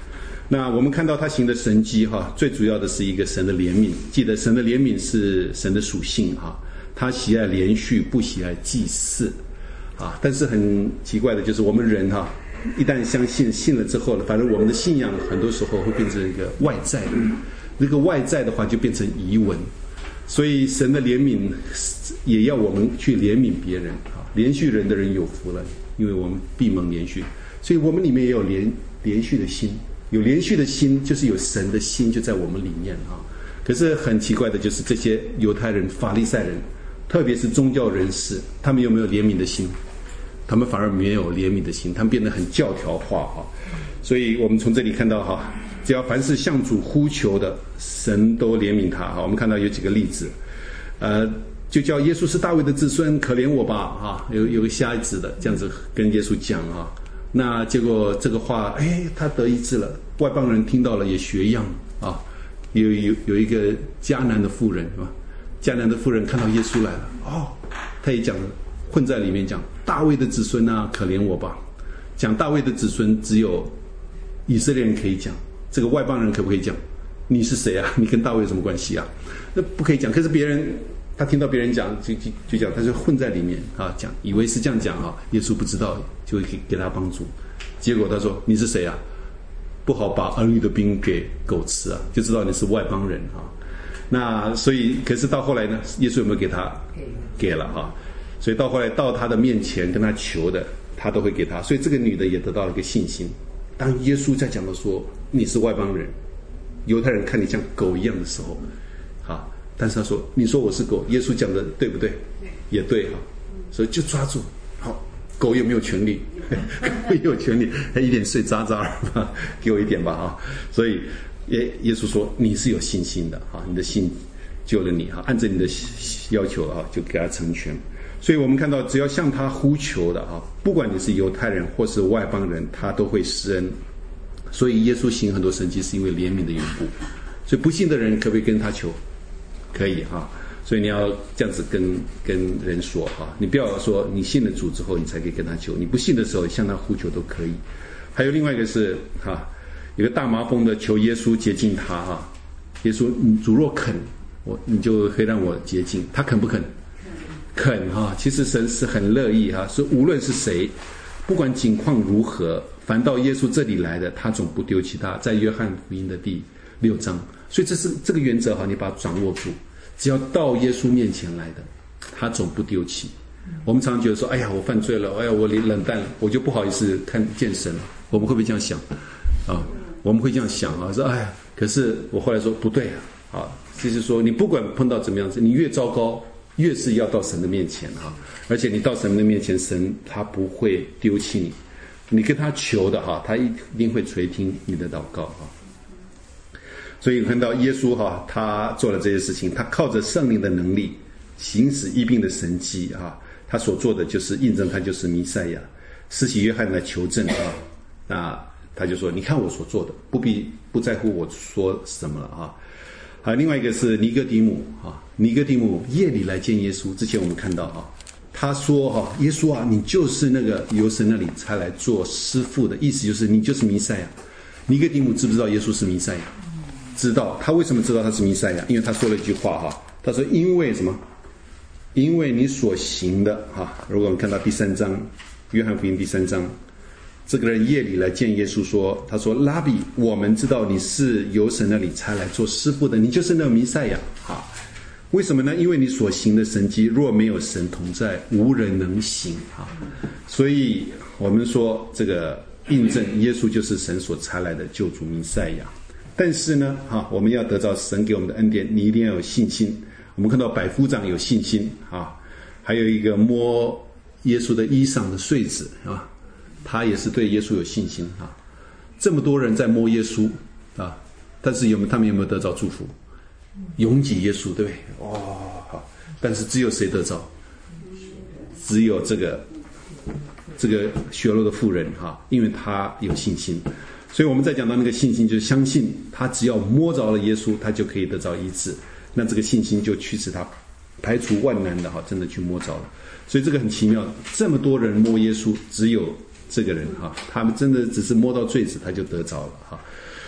那我们看到他行的神迹哈，最主要的是一个神的怜悯。记得神的怜悯是神的属性哈，他喜爱连续，不喜爱祭祀啊。但是很奇怪的就是我们人哈，一旦相信信了之后呢，反正我们的信仰很多时候会变成一个外在的，那个外在的话就变成遗文。所以神的怜悯也要我们去怜悯别人啊，连续人的人有福了，因为我们必蒙连续。所以我们里面也有连续的心。有连续的心，就是有神的心就在我们里面啊。可是很奇怪的就是这些犹太人、法利赛人，特别是宗教人士，他们有没有怜悯的心？他们反而没有怜悯的心，他们变得很教条化哈。所以我们从这里看到哈，只要凡是向主呼求的，神都怜悯他哈。我们看到有几个例子，就叫耶稣是大卫的子孙，可怜我吧啊！有个瞎子的这样子跟耶稣讲啊。那结果这个话，他得医治了，外邦人听到了也学样啊。有一个迦南的妇人是吧？迦南的妇人看到耶稣来了，他也讲混在里面讲大卫的子孙啊，可怜我吧。讲大卫的子孙只有以色列人可以讲，这个外邦人可不可以讲？你是谁啊？你跟大卫有什么关系啊？那不可以讲。可是别人他听到别人讲就讲，他就混在里面啊，讲以为是这样讲啊。耶稣不知道，就给他帮助。结果他说：“你是谁啊？不好把儿女的饼给狗吃啊！”就知道你是外邦人啊。那所以，可是到后来呢，耶稣有没有给他？给了啊。所以到后来到他的面前跟他求的，他都会给他。所以这个女的也得到了一个信心。当耶稣在讲的说你是外邦人，犹太人看你像狗一样的时候，啊。但是他说：“你说我是狗，耶稣讲的对不对？也对哈。所以就抓住。好，狗有没有权利？狗也有权利，一点碎渣渣吧，给我一点吧啊！所以耶稣说你是有信心的啊，你的信救了你哈，按照你的要求啊，就给他成全。所以我们看到，只要向他呼求的啊，不管你是犹太人或是外邦人，他都会施恩。所以耶稣行很多神迹，是因为怜悯的缘故。所以不信的人可不可以跟他求？可以哈，所以你要这样子跟人说哈，你不要说你信了主之后你才可以跟他求，你不信的时候向他呼求都可以。还有另外一个是哈，有个大麻风的求耶稣洁净他哈，耶稣主若肯，你就可以让我洁净，他肯不肯？肯哈，其实神是很乐意哈，是无论是谁，不管境况如何，凡到耶稣这里来的，他总不丢弃他，在约翰福音的第6章。所以这个原则哈，你把它掌握住。只要到耶稣面前来的，他总不丢弃。我们常常觉得说，哎呀，我犯罪了，哎呀，我冷淡了，我就不好意思看见神了。我们会不会这样想啊？我们会这样想啊，说哎呀，可是我后来说不对啊，就是说你不管碰到怎么样子，你越糟糕，越是要到神的面前哈。而且你到神的面前，神他不会丢弃你，你跟他求的哈，他一定会垂听你的祷告哈。所以看到耶稣哈，他做了这些事情，他靠着圣灵的能力行使医病的神迹哈，他所做的就是印证他就是弥赛亚。施洗约翰来求证啊，那他就说：“你看我所做的，不在乎我说什么了啊。”还有另外一个是尼哥底母啊，尼哥底母夜里来见耶稣，之前我们看到啊，他说哈，耶稣啊，你就是那个由神那里才来做师傅的，意思就是你就是弥赛亚。尼哥底母知不知道耶稣是弥赛亚？知道。他为什么知道他是弥赛亚？因为他说了一句话哈，他说因为什么？因为你所行的哈。如果我们看到第3章，约翰福音第3章，这个人夜里来见耶稣说，他说拉比，我们知道你是由神那里才来做师傅的，你就是那个弥赛亚哈。为什么呢？因为你所行的神迹，若没有神同在，无人能行哈。所以我们说这个印证耶稣就是神所差来的救主弥赛亚。但是呢，我们要得到神给我们的恩典，你一定要有信心。我们看到百夫长有信心啊，还有一个摸耶稣的衣裳的穗子啊，他也是对耶稣有信心啊。这么多人在摸耶稣啊，但是他们有没有得到祝福？拥挤耶稣，对不对？好，但是只有谁得着？只有这个血肉的妇人哈，因为他有信心。所以我们在讲到那个信心，就是相信他只要摸着了耶稣，他就可以得着医治。那这个信心就驱使他排除万难的哈，真的去摸着了。所以这个很奇妙，这么多人摸耶稣，只有这个人哈，他们真的只是摸到坠子，他就得着了哈。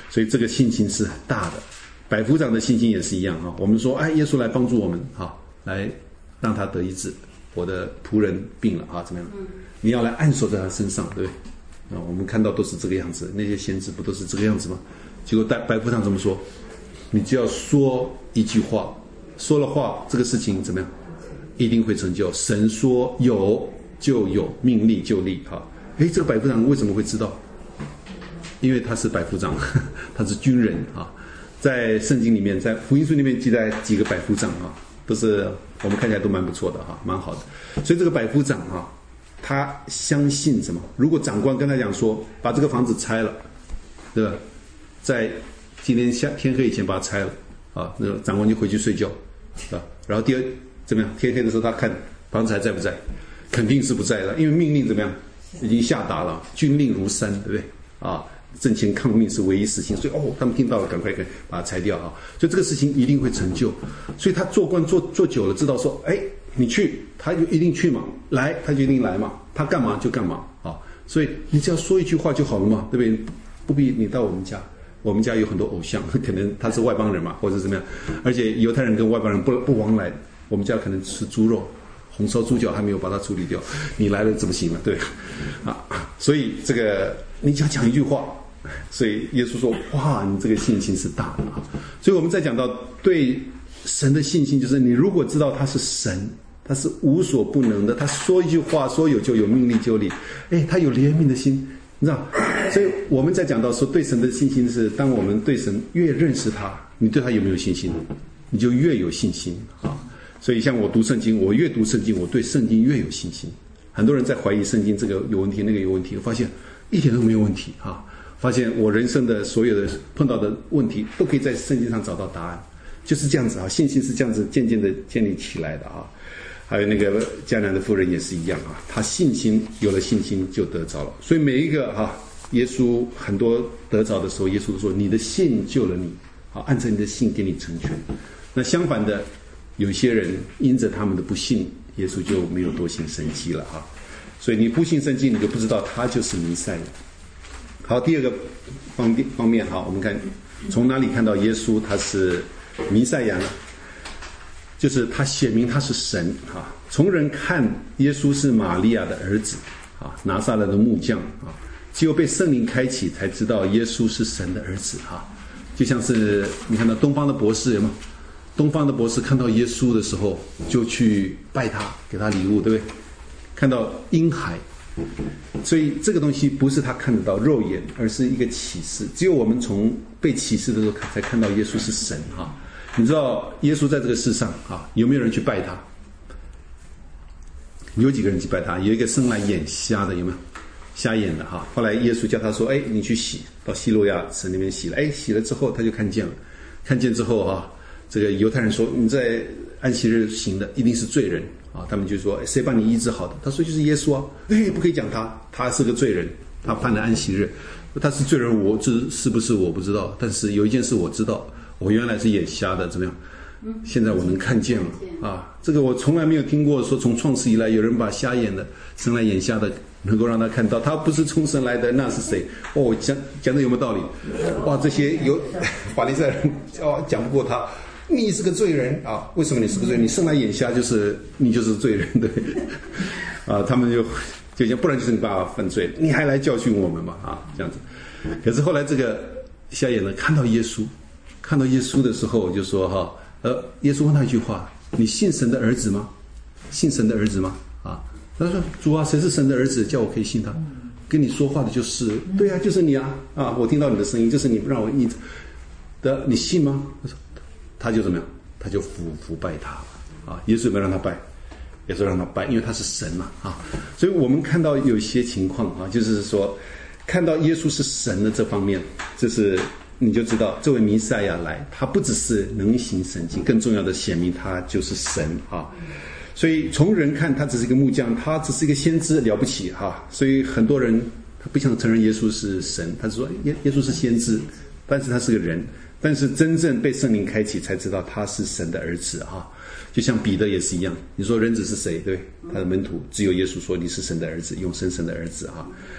所以这个信心是很大的。百夫长的信心也是一样啊。我们说，哎，耶稣来帮助我们啊，来让他得医治。我的仆人病了啊，怎么样？你要来按手在他身上，对不对？啊，我们看到都是这个样子，那些先知不都是这个样子吗？结果百夫长怎么说？你只要说一句话，说了话，这个事情怎么样？一定会成就。神说有就有，命立就立啊。诶，这个百夫长为什么会知道？因为他是百夫长，他是军人啊。在圣经里面，在福音书里面记载几个百夫长啊，都是我们看起来都蛮不错的哈，蛮好的。所以这个百夫长啊，他相信什么？如果长官跟他讲说，把这个房子拆了，对吧？在今天天黑以前把它拆了啊，那长官就回去睡觉啊。然后第二怎么样？天黑的时候他看房子还在不在？肯定是不在了，因为命令怎么样？已经下达了，军令如山，对不对？啊，阵前抗命是唯一实行，所以他们听到了，赶快把它拆掉啊！所以这个事情一定会成就。所以他做官做久了，知道说，哎，你去，他就一定去嘛；来，他就一定来嘛；他干嘛就干嘛啊！所以你只要说一句话就好了嘛，对不对？不必你到我们家。我们家有很多偶像，可能他是外邦人嘛，或者怎么样，而且犹太人跟外邦人不往来。我们家可能吃猪肉，红烧猪脚还没有把它处理掉，你来了怎么行了？对啊，所以这个你只要讲一句话，所以耶稣说：“哇，你这个信心是大的啊！”所以我们再讲到对神的信心，就是你如果知道他是神，他是无所不能的，他说一句话，说有就有，命立就立，哎，他有怜悯的心。你知道，所以我们在讲到说对神的信心是，当我们对神越认识他，你对他有没有信心，你就越有信心啊。所以像我读圣经，我越读圣经，我对圣经越有信心。很多人在怀疑圣经这个有问题，那个有问题，我发现一点都没有问题啊。发现我人生的所有的碰到的问题，都可以在圣经上找到答案，就是这样子啊。信心是这样子渐渐的建立起来的啊。还有那个迦南的妇人也是一样啊，他信心有了信心就得着了。所以每一个耶稣很多得着的时候，耶稣都说你的信救了你，按照你的信给你成全。那相反的，有些人因着他们的不信，耶稣就没有多行神迹了哈。所以你不信神迹，你就不知道他就是弥赛亚。好，第二个方面哈，我们看从哪里看到耶稣他是弥赛亚呢？就是他显明他是神啊。从人看耶稣是玛利亚的儿子啊，拿撒勒的木匠啊，只有被圣灵开启才知道耶稣是神的儿子啊。就像是你看到东方的博士有没有？东方的博士看到耶稣的时候就去拜他，给他礼物，对不对？看到婴孩，所以这个东西不是他看得到肉眼，而是一个启示。只有我们从被启示的时候才看到耶稣是神哈。你知道耶稣在这个世上有没有人去拜他？有几个人去拜他？有一个生来眼瞎的，有没有？瞎眼的哈。后来耶稣叫他说：“哎，你去洗，到西罗亚池那边洗了。”哎，洗了之后他就看见了。看见之后这个犹太人说：“你在安息日行的一定是罪人啊！”他们就说：“谁帮你医治好的？”他说：“就是耶稣啊！”哎，不可以讲他是个罪人，他犯了安息日，他是罪人，是不是我不知道，但是有一件事我知道。我原来是眼瞎的，怎么样？现在我能看见了啊！这个我从来没有听过，说从创世以来有人把瞎眼的、生来眼瞎的，能够让他看到。他不是从神来的，那是谁？讲的有没有道理？哇，这些有法利赛人讲不过他。你是个罪人啊！为什么你是个罪人？你生来眼瞎，你就是罪人，对啊？他们就讲，不然就是你爸爸犯罪，你还来教训我们嘛？这样子。可是后来这个瞎眼的看到耶稣的时候，就说耶稣问他一句话：“你信神的儿子吗？信神的儿子吗？”他说：“主啊，谁是神的儿子？叫我可以信他。跟你说话的就是，对啊，就是你啊！我听到你的声音，就是你让我你信吗？”他就怎么样？他就服拜他耶稣有没有让他拜？耶稣让他拜，因为他是神嘛所以我们看到有些情况就是说，看到耶稣是神的这方面，就是你就知道这位弥赛亚来，他不只是能行神迹，更重要的显明他就是神所以从人看他只是一个木匠，他只是一个先知，了不起所以很多人他不想承认耶稣是神，他说耶稣是先知，但是他是个人。但是真正被圣灵开启才知道他是神的儿子就像彼得也是一样，你说人子是谁？对，他的门徒只有耶稣说你是神的儿子，永生神的儿子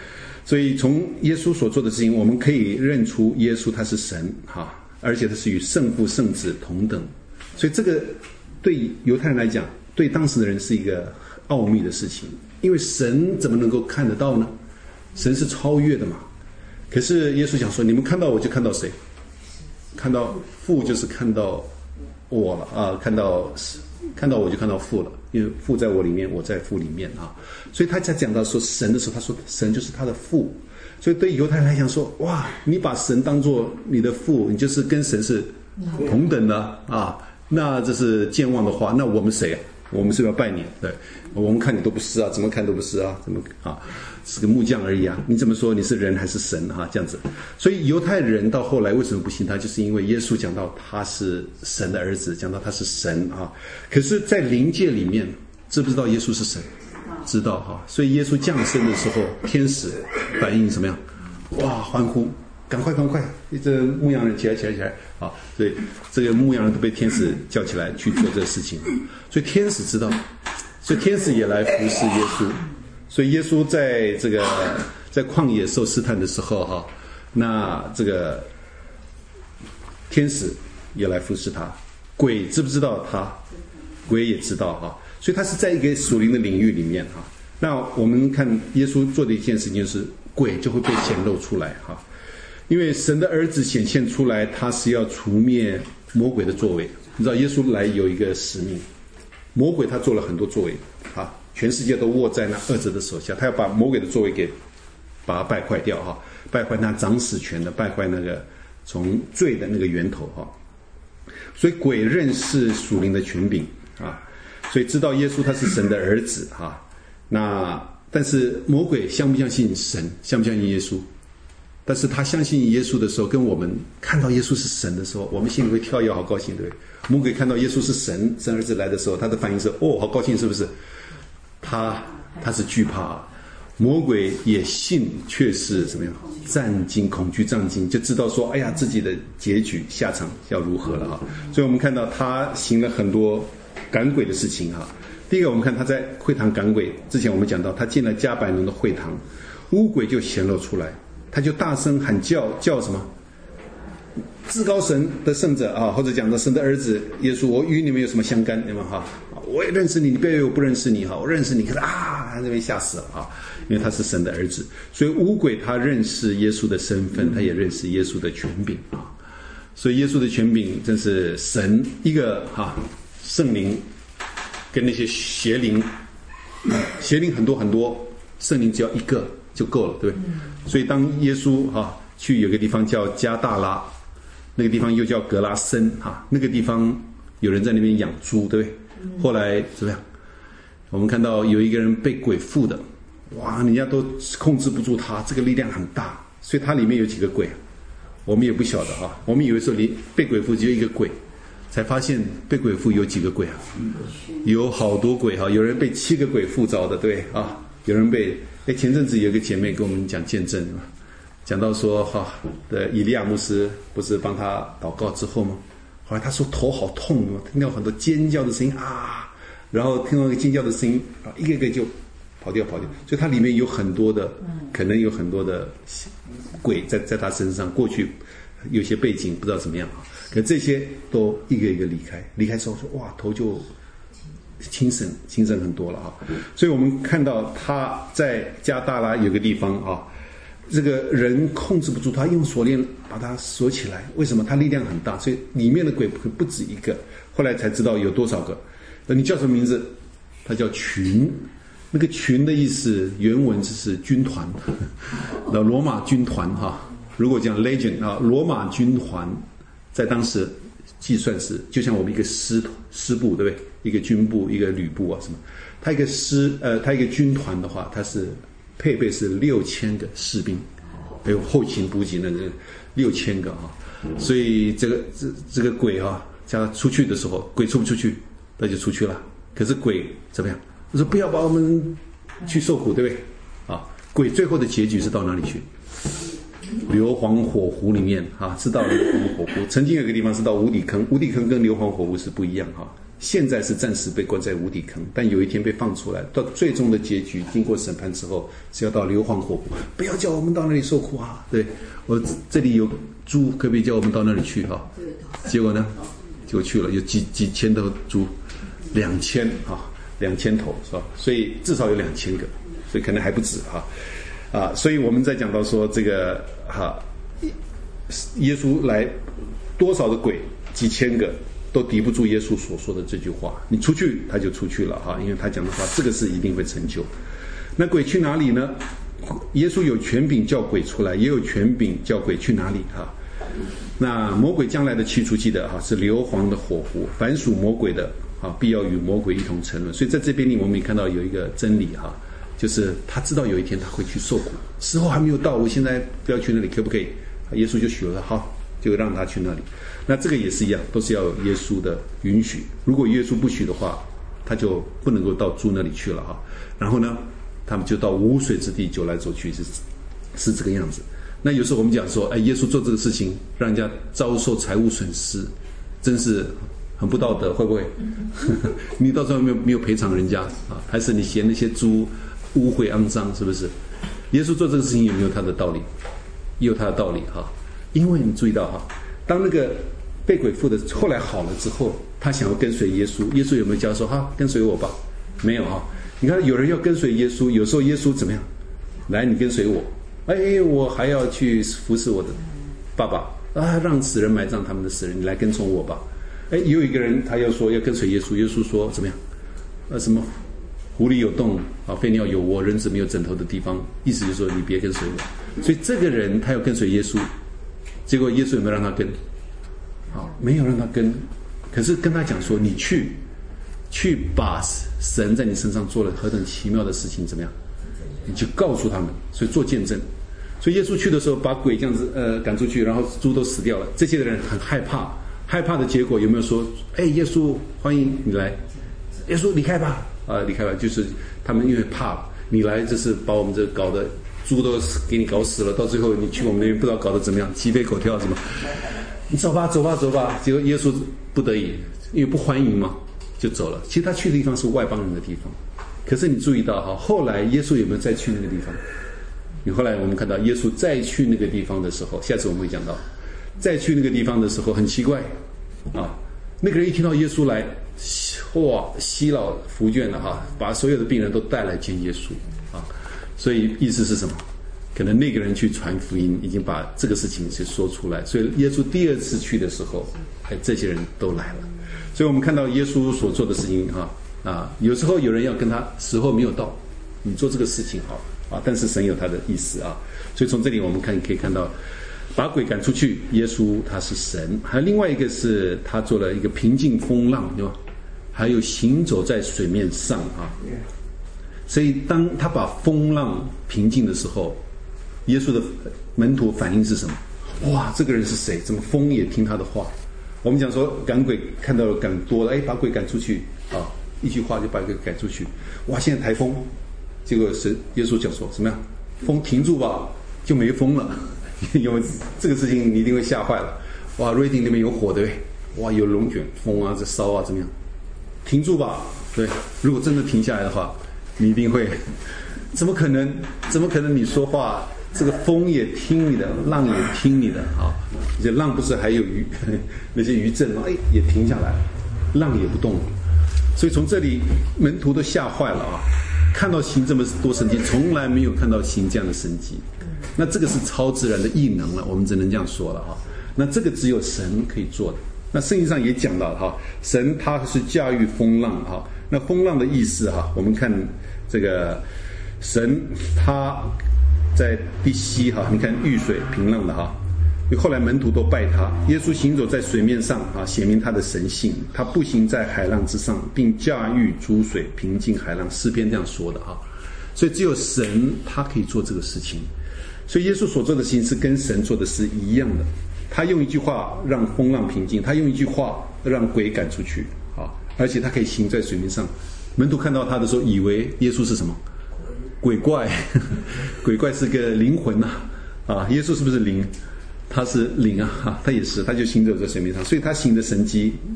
所以从耶稣所做的事情，我们可以认出耶稣他是神哈，而且他是与圣父圣子同等。所以这个对犹太人来讲，对当时的人是一个奥秘的事情，因为神怎么能够看得到呢？神是超越的嘛。可是耶稣讲说，你们看到我就看到谁？看到父就是看到我了啊，看到我就看到父了，因为父在我里面，我在父里面啊。所以他在讲到说神的时候，他说神就是他的父。所以对犹太人来讲说，哇，你把神当作你的父，你就是跟神是同等的啊。那这是健忘的话，那我们谁啊？我们是要拜你，对，我们看你都不是啊，怎么看都不是啊，怎么啊，是个木匠而已啊，你怎么说你是人还是神哈、这样子。所以犹太人到后来为什么不信他，就是因为耶稣讲到他是神的儿子，讲到他是神啊。可是在灵界里面知不知道耶稣是神？知道哈。所以耶稣降生的时候，天使反应怎么样？哇，欢呼，赶快，这牧羊人起来啊！所以这个牧羊人都被天使叫起来去做这个事情，所以天使知道，所以天使也来服侍耶稣。所以耶稣在这个在旷野受试探的时候哈，那这个天使也来服侍他。鬼知不知道他？鬼也知道哈。所以他是在一个属灵的领域里面哈。那我们看耶稣做的一件事情就是鬼就会被显露出来哈。因为神的儿子显现出来，他是要除灭魔鬼的作为。你知道耶稣来有一个使命，魔鬼他做了很多作为啊，全世界都握在那恶者的手下，他要把魔鬼的作为给把它败坏掉哈，败坏那掌死权的，败坏那个从罪的那个源头哈。所以鬼认识属灵的权柄啊，所以知道耶稣他是神的儿子哈。那但是魔鬼相不相信神，相不相信耶稣？但是他相信耶稣的时候，跟我们看到耶稣是神的时候，我们心里会跳跃，好高兴，对不对？魔鬼看到耶稣是神儿子来的时候，他的反应是哦，好高兴，是不是？他是惧怕，魔鬼也信，却是怎么样？战惊，恐惧战惊，就知道说，哎呀，自己的结局下场要如何了哈。所以我们看到他行了很多赶鬼的事情哈。第一个，我们看他在会堂赶鬼之前，我们讲到他进了加百农的会堂，污鬼就显露出来。他就大声喊叫什么？至高神的圣者啊，或者讲到神的儿子耶稣，我与你们有什么相干？对吗？哈，我也认识你，你不要以为我不认识你哈，我认识你。可是啊，他那边吓死了啊，因为他是神的儿子，所以污鬼他认识耶稣的身份，他也认识耶稣的权柄啊。所以耶稣的权柄真是神一个哈圣灵跟那些邪灵很多很多，圣灵只要一个就够了，对不对？所以当耶稣去有个地方叫加大拉，那个地方又叫格拉森那个地方有人在那边养猪，对不对？后来怎么样？我们看到有一个人被鬼附的，哇，人家都控制不住他，这个力量很大，所以他里面有几个鬼，我们也不晓得我们以为说被鬼附只有一个鬼，才发现被鬼附有几个鬼有好多鬼有人被7个鬼附着的，对有人被前阵子有个姐妹跟我们讲见证，讲到说的以利亚牧师不是帮他祷告之后吗？后来他说头好痛，听到很多尖叫的声音然后听到一个尖叫的声音一个一个就跑掉，所以他里面有很多的，可能有很多的鬼在他身上，过去有些背景不知道怎么样可这些都一个一个离开之后说哇，头就轻省很多了所以我们看到他在加大拉有个地方这个人控制不住他，用锁链把他锁起来。为什么？他力量很大，所以里面的鬼不止一个。后来才知道有多少个。你叫什么名字？他叫群。那个群的意思原文就是军团，罗马军团如果讲 legion 罗马军团在当时计算是就像我们一个师部，对不对？一个军部，一个旅部什么。他一个军团的话，他是配备是6000个士兵，还有后勤补给那个6000个所以这个鬼叫他出去的时候，鬼出不出去，那就出去了。可是鬼怎么样？他说不要把我们去受苦，对不对？鬼最后的结局是到哪里去？硫磺火湖里面是到硫磺火湖。曾经有个地方是到无底坑，无底坑跟硫磺火湖是不一样现在是暂时被关在无底坑，但有一天被放出来，到最终的结局，经过审判之后，是要到硫磺火湖。不要叫我们到那里受苦啊！对，我这里有猪，可不可以叫我们到那里去啊？结果呢，就去了，有几千头猪，2000啊，2000头是吧？所以至少有2000个，所以可能还不止啊。所以我们在讲到说这个耶稣来多少的鬼，几千个都敌不住耶稣所说的这句话。你出去，他就出去了因为他讲的话，这个是一定会成就。那鬼去哪里呢？耶稣有权柄叫鬼出来，也有权柄叫鬼去哪里那魔鬼将来的去处记得是硫磺的火湖，凡属魔鬼的必要与魔鬼一同沉沦。所以在这边里我们也看到有一个真理就是他知道有一天他会去受苦，时候还没有到，我现在不要去那里，可不可以？耶稣就许了，好，就让他去那里。那这个也是一样，都是要有耶稣的允许。如果耶稣不许的话，他就不能够到猪那里去了然后呢，他们就到无水之地走来走去，是这个样子。那有时候我们讲说，耶稣做这个事情让人家遭受财物损失，真是很不道德，会不会？你到时候没有赔偿人家还是你嫌那些猪污秽肮脏，是不是？耶稣做这个事情有没有他的道理？也有他的道理因为你注意到当那个被鬼附的后来好了之后，他想要跟随耶稣，耶稣有没有叫说跟随我吧？没有你看有人要跟随耶稣，有时候耶稣怎么样？来，你跟随我，我还要去服侍我的爸爸让死人埋葬他们的死人，你来跟从我吧。也有一个人他要说要跟随耶稣，耶稣说怎么样？什么狐狸有洞飞鸟有窝，人子没有枕头的地方，意思就是说你别跟随我。所以这个人他要跟随耶稣，结果耶稣有没有让他跟？没有让他跟，可是跟他讲说，你去把神在你身上做了何等奇妙的事情怎么样？你就告诉他们，所以做见证。所以耶稣去的时候把鬼这样子赶出去，然后猪都死掉了，这些人很害怕，害怕的结果有没有说耶稣欢迎你来，耶稣离开吧离开吧，就是他们因为怕你来，这是把我们这搞得猪都给你搞死了，到最后你去我们那边不知道搞得怎么样，鸡飞狗跳什么，你走吧走吧走吧。结果耶稣不得已，因为不欢迎嘛，就走了。其实他去的地方是外邦人的地方，可是你注意到后来耶稣有没有再去那个地方？你后来我们看到耶稣再去那个地方的时候，下次我们会讲到，再去那个地方的时候很奇怪那个人一听到耶稣来，稀老扶倦了把所有的病人都带来见耶稣所以意思是什么？可能那个人去传福音，已经把这个事情是说出来，所以耶稣第二次去的时候，这些人都来了。所以我们看到耶稣所做的事情有时候有人要跟他，时候没有到，你做这个事情好但是神有他的意思所以从这里我们可以看到，把鬼赶出去，耶稣他是神。还有另外一个是他做了一个平静风浪，对吧？还有行走在水面上所以当他把风浪平静的时候，耶稣的门徒反应是什么？哇，这个人是谁？怎么风也听他的话？我们讲说赶鬼看到了赶多了，把鬼赶出去一句话就把鬼赶出去。哇，现在台风，结果是耶稣讲说怎么样？风停住吧，就没风了。因为这个事情你一定会吓坏了。哇，瑞典那边有火对不对？哇，有龙卷风这烧怎么样？停住吧。对，如果真的停下来的话，你一定会，怎么可能你说话这个风也听你的，浪也听你的这浪不是还有那些余震也停下来，浪也不动了。所以从这里门徒都吓坏了看到行这么多神迹，从来没有看到行这样的神迹。那这个是超自然的异能了，我们只能这样说了那这个只有神可以做的。那圣经上也讲到了神他是驾驭风浪那风浪的意思我们看这个神他在地溪你看遇水平浪的后来门徒都拜他。耶稣行走在水面上显明他的神性，他步行在海浪之上，并驾驭诸水，平静海浪。诗篇这样说的所以只有神他可以做这个事情。所以耶稣所做的事情是跟神做的是一样的，他用一句话让风浪平静，他用一句话让鬼赶出去而且他可以行在水面上。门徒看到他的时候以为耶稣是什么？鬼怪。鬼怪是个灵魂耶稣是不是灵？他是灵他也是，他就行走在水面上，所以他行的神迹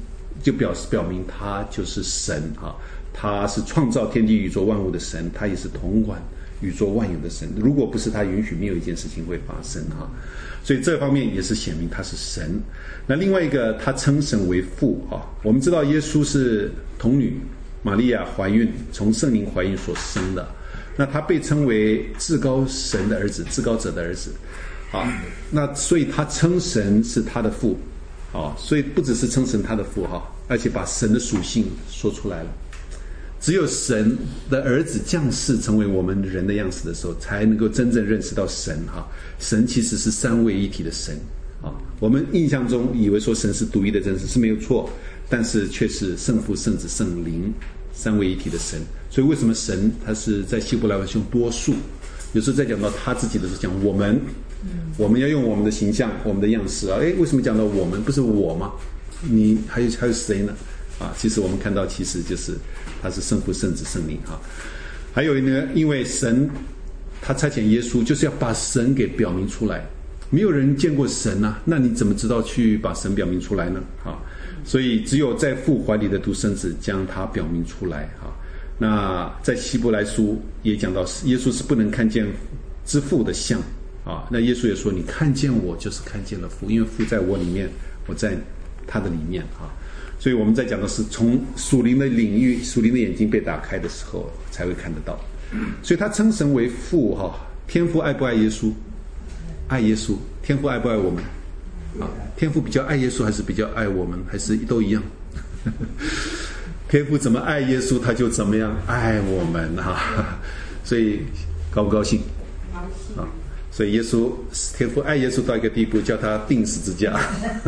就表明他就是神啊，他是创造天地宇宙万物的神，他也是统管宇宙万有的神。如果不是他允许，没有一件事情会发生啊。所以这方面也是显明他是神。那另外一个，他称神为父啊。我们知道耶稣是童女玛利亚怀孕，从圣灵怀孕所生的。那他被称为至高神的儿子，至高者的儿子啊。那所以他称神是他的父啊。所以不只是称神他的父哈，而且把神的属性说出来了。只有神的儿子降世成为我们人的样式的时候，才能够真正认识到神啊。神其实是三位一体的神啊。我们印象中以为说神是独一的真实是没有错，但是却是圣父、圣子、圣灵三位一体的神。所以为什么神他是在希伯来文是用多数？有时候在讲到他自己的时候讲我们要用我们的形象、我们的样式啊。为什么讲到我们？不是我吗？你还有谁呢？啊，其实我们看到，其实就是他是圣父、圣子、圣灵哈。还有呢，因为神他差遣耶稣，就是要把神给表明出来。没有人见过神啊，那你怎么知道去把神表明出来呢？啊，所以只有在父怀里的独生子将他表明出来啊。那在希伯来书也讲到，耶稣是不能看见之父的像啊。那耶稣也说，你看见我就是看见了父，因为父在我里面，我在他的里面啊。所以我们在讲的是从属灵的领域、属灵的眼睛被打开的时候才会看得到。所以他称神为父哈。天父爱不爱耶稣？爱耶稣。天父爱不爱我们？啊，天父比较爱耶稣还是比较爱我们？还是都一样？天父怎么爱耶稣，他就怎么样爱我们啊。所以高不高兴？啊，所以耶稣天父爱耶稣到一个地步，叫他钉十字架。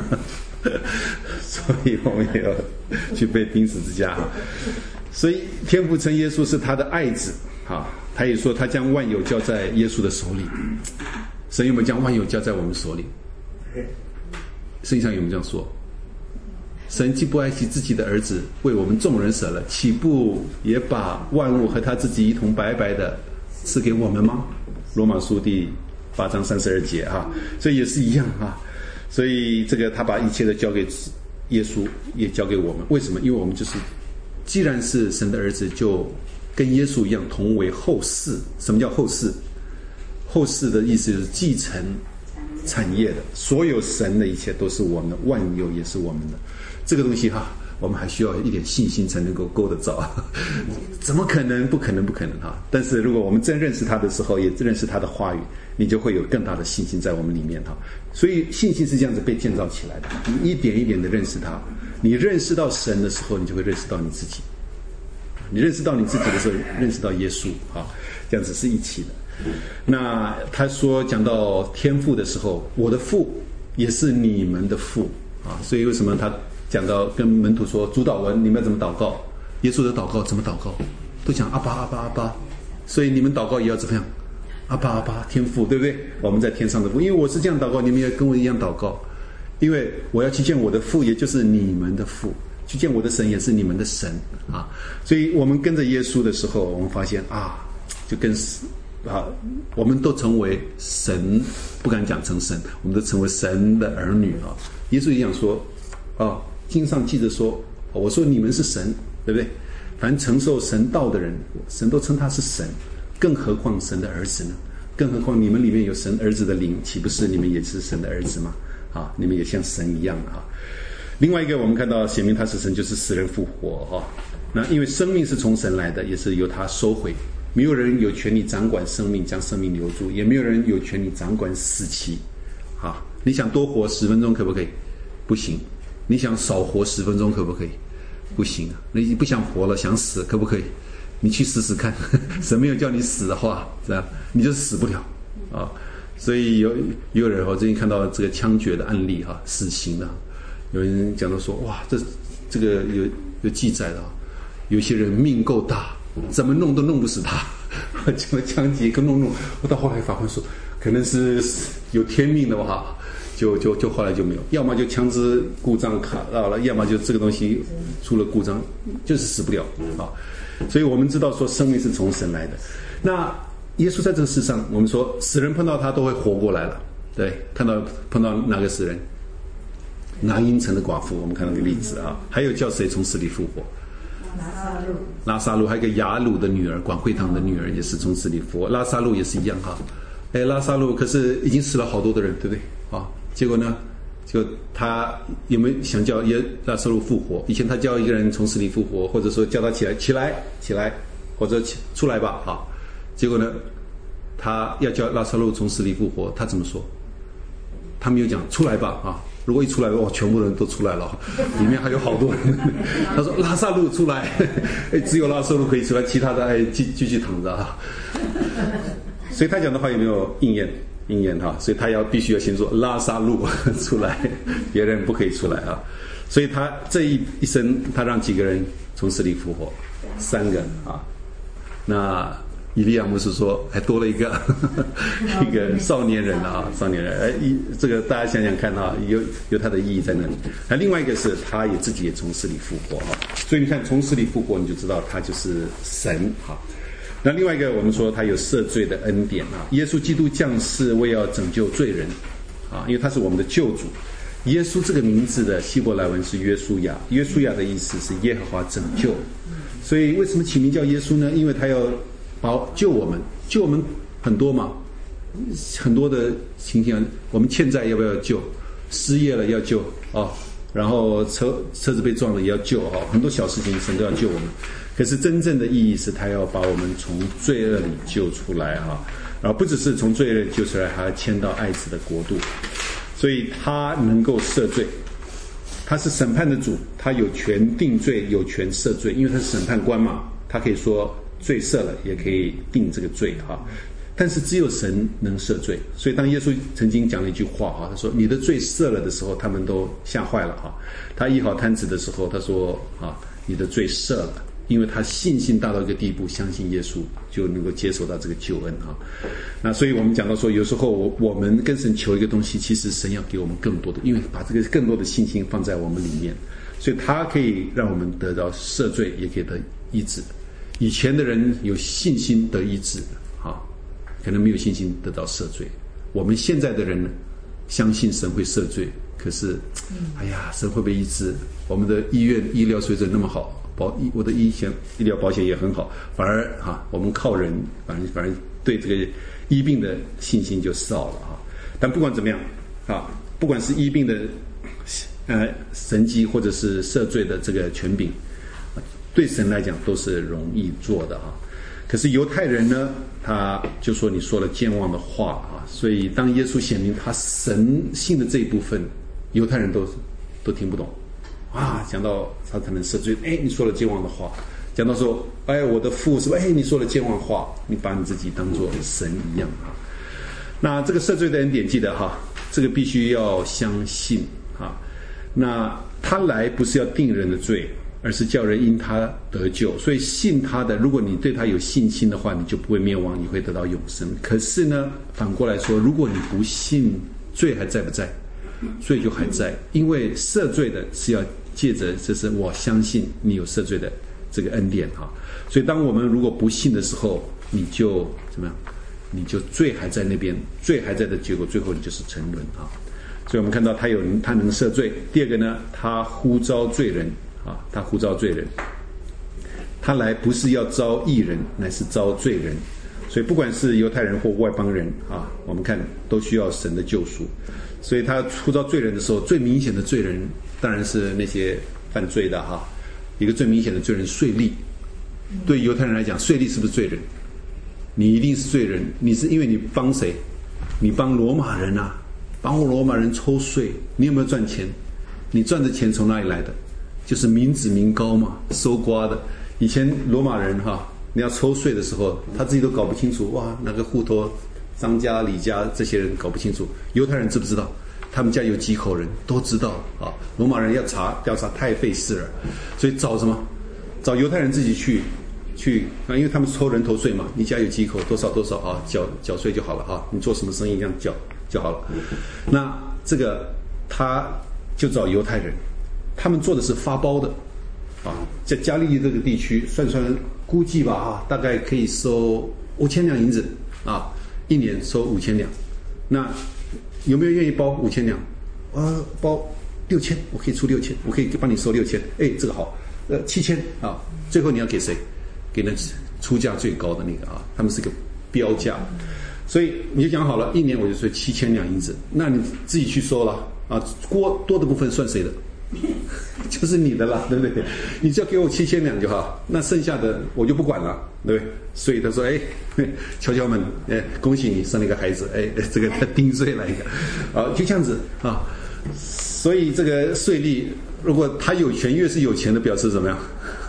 所以我们也要去被钉十字架。所以天父称耶稣是他的爱子啊，他也说他将万有交在耶稣的手里。神有没有将万有交在我们手里？圣经上有没有这样说？神既不爱惜自己的儿子，为我们众人舍了，岂不也把万物和他自己一同白白的赐给我们吗？罗马书第8章32节哈。所以也是一样哈。所以这个他把一切的交给耶稣，也交给我们。为什么？因为我们就是既然是神的儿子，就跟耶稣一样同为后世。什么叫后世？后世的意思就是继承产业的，所有神的一切都是我们的，万有也是我们的。这个东西哈，我们还需要一点信心才能够够得着。怎么可能？不可能，不可能哈！但是如果我们真认识他的时候，也认识他的话语，你就会有更大的信心在我们里面哈。所以信心是这样子被建造起来的，你一点一点的认识他。你认识到神的时候，你就会认识到你自己。你认识到你自己的时候，认识到耶稣啊，这样子是一起的。那他说讲到天父的时候，我的父也是你们的父啊。所以为什么他讲到跟门徒说主祷文你们要怎么祷告？耶稣的祷告怎么祷告？都讲阿爸阿爸阿爸。所以你们祷告也要怎么样？阿爸阿爸天父，对不对？我们在天上的父，因为我是这样祷告，你们也跟我一样祷告。因为我要去见我的父，也就是你们的父，去见我的神，也是你们的神啊。所以我们跟着耶稣的时候，我们发现啊，就跟我们都成为神，不敢讲成神，我们都成为神的儿女啊。耶稣也讲说啊，经上记着说，我说你们是神，对不对？凡承受神道的人，神都称他是神，更何况神的儿子呢？更何况你们里面有神儿子的灵，岂不是你们也是神的儿子吗？啊，你们也像神一样啊。另外一个我们看到显明他是神，就是死人复活啊。那因为生命是从神来的，也是由他收回，没有人有权利掌管生命，将生命留住，也没有人有权利掌管死期啊。你想多活10分钟可不可以？不行。你想少活10分钟可不可以？不行啊。你不想活了，想死可不可以？你去试试看。神没有叫你死的话，这样你就死不了啊。所以有人，我最近看到这个枪决的案例哈，死刑的，有人讲到说，哇，这个有记载的，有些人命够大，怎么弄都弄不死他，这个枪击跟弄，我到后来法官说，可能是有天命的话，就后来就没有，要么就枪支故障卡到了，要么就这个东西出了故障，就是死不了啊。所以我们知道说，生命是从神来的。那耶稣在这个世上，我们说死人碰到他都会活过来了，对，碰到哪个死人？ 拿因城的寡妇，我们看到个例子啊。还有叫谁从死里复活？拉撒路，还有个雅鲁的女儿，管会堂的女儿也是从死里复活。拉撒路也是一样哈。拉撒路可是已经死了好多的人，对不对啊？结果呢，就他有没有想叫拉撒路复活？以前他叫一个人从死里复活，或者说叫他起来，或者出来吧啊。结果呢，他要叫拉撒路从死里复活，他怎么说？他没有讲出来吧啊。如果一出来，全部人都出来了，里面还有好多人。他说拉撒路出来，只有拉撒路可以出来，其他的继续躺着啊。所以他讲的话有没有应验哈？所以他必须要先说拉撒路出来，别人不可以出来啊。所以他这一生，他让几个人从死里复活？3个啊。那以利亚牧师说还多了一个少年人啊，少年人。这个大家想想看啊，有它的意义在那里。那另外一个是他自己也从死里复活啊，所以你看从死里复活，你就知道他就是神啊。那另外一个我们说他有赦罪的恩典啊，耶稣基督降世为要拯救罪人啊，因为他是我们的救主。耶稣这个名字的希伯来文是约书亚，约书亚的意思是耶和华拯救。所以为什么起名叫耶稣呢？因为他要救我们很多嘛，很多的情形，我们欠债要不要救？失业了要救啊，然后车子被撞了也要救啊，很多小事情神都要救我们。可是真正的意义是他要把我们从罪恶里救出来哈，然后不只是从罪恶里救出来，还要迁到爱子的国度，所以他能够赦罪，他是审判的主，他有权定罪，有权赦罪，因为他是审判官嘛，他可以说罪赦了，也可以定这个罪哈。但是只有神能赦罪，所以当耶稣曾经讲了一句话哈，他说你的罪赦了的时候，他们都吓坏了哈。他医好瘫子的时候，他说你的罪赦了，因为他信心大到一个地步，相信耶稣就能够接受到这个救恩哈。那所以我们讲到说，有时候我们跟神求一个东西，其实神要给我们更多的，因为把这个更多的信心放在我们里面，所以他可以让我们得到赦罪，也可以得医治。以前的人有信心得医治可能没有信心得到赦罪。我们现在的人呢，相信神会赦罪，可是神会不会医治？我们的医疗水准那么好，我的医疗保险也很好，反而我们靠人，反而对这个医病的信心就少了但不管怎么样不管是医病的神迹，或者是赦罪的这个权柄，对神来讲都是容易做的可是犹太人呢，他就说你说了健忘的话所以当耶稣显明他神性的这一部分，犹太人都听不懂讲到他才能赦罪，你说了健忘的话，讲到说我的父是不是你说了健忘话，你把你自己当作神一样那这个赦罪的恩典记得这个必须要相信那他来不是要定人的罪，而是叫人因他得救，所以信他的，如果你对他有信心的话，你就不会灭亡，你会得到永生。可是呢，反过来说，如果你不信，罪还在不在？罪就还在，因为赦罪的是要借着这是我相信你有赦罪的这个恩典所以当我们如果不信的时候，你就怎么样？你就罪还在那边，罪还在的结果，最后你就是沉沦所以我们看到他能赦罪。第二个呢，他呼召罪人他呼召罪人，他来不是要招义人，乃是招罪人。所以不管是犹太人或外邦人我们看都需要神的救赎。所以他呼召罪人的时候，最明显的罪人当然是那些犯罪的一个最明显的罪人，税吏。对犹太人来讲，税吏是不是罪人？你一定是罪人，你是因为你帮谁？你帮罗马人帮罗马人抽税，你有没有赚钱？你赚的钱从哪里来的？就是民脂民膏嘛，收刮的。以前罗马人你要抽税的时候，他自己都搞不清楚，那个户头张家李家这些人搞不清楚。犹太人知不知道？他们家有几口人都知道罗马人要调查太费事了，所以找什么？找犹太人自己去因为他们抽人头税嘛，你家有几口多少缴税就好了你做什么生意这样缴就好了。那这个他就找犹太人，他们做的是发包的在加利利这个地区算估计吧大概可以收5000两银子一年收5000两。那有没有愿意包5000两？包 6000，我可以出6000，我可以帮你收6000，哎，这个好，7000啊，最后你要给谁？给那出价最高的那个啊，他们是个标价，所以你就讲好了，1年我就说7000两银子，那你自己去收了啊，多的部分算谁的？就是你的了，对不对？你只要给我7000两就好，那剩下的我就不管了，对不对？所以他说，哎，乔乔们，哎，恭喜你生了一个孩子，哎，这个丁税来一个，啊，就这样子啊。所以这个税吏，如果他有权，越是有钱的，表示怎么样？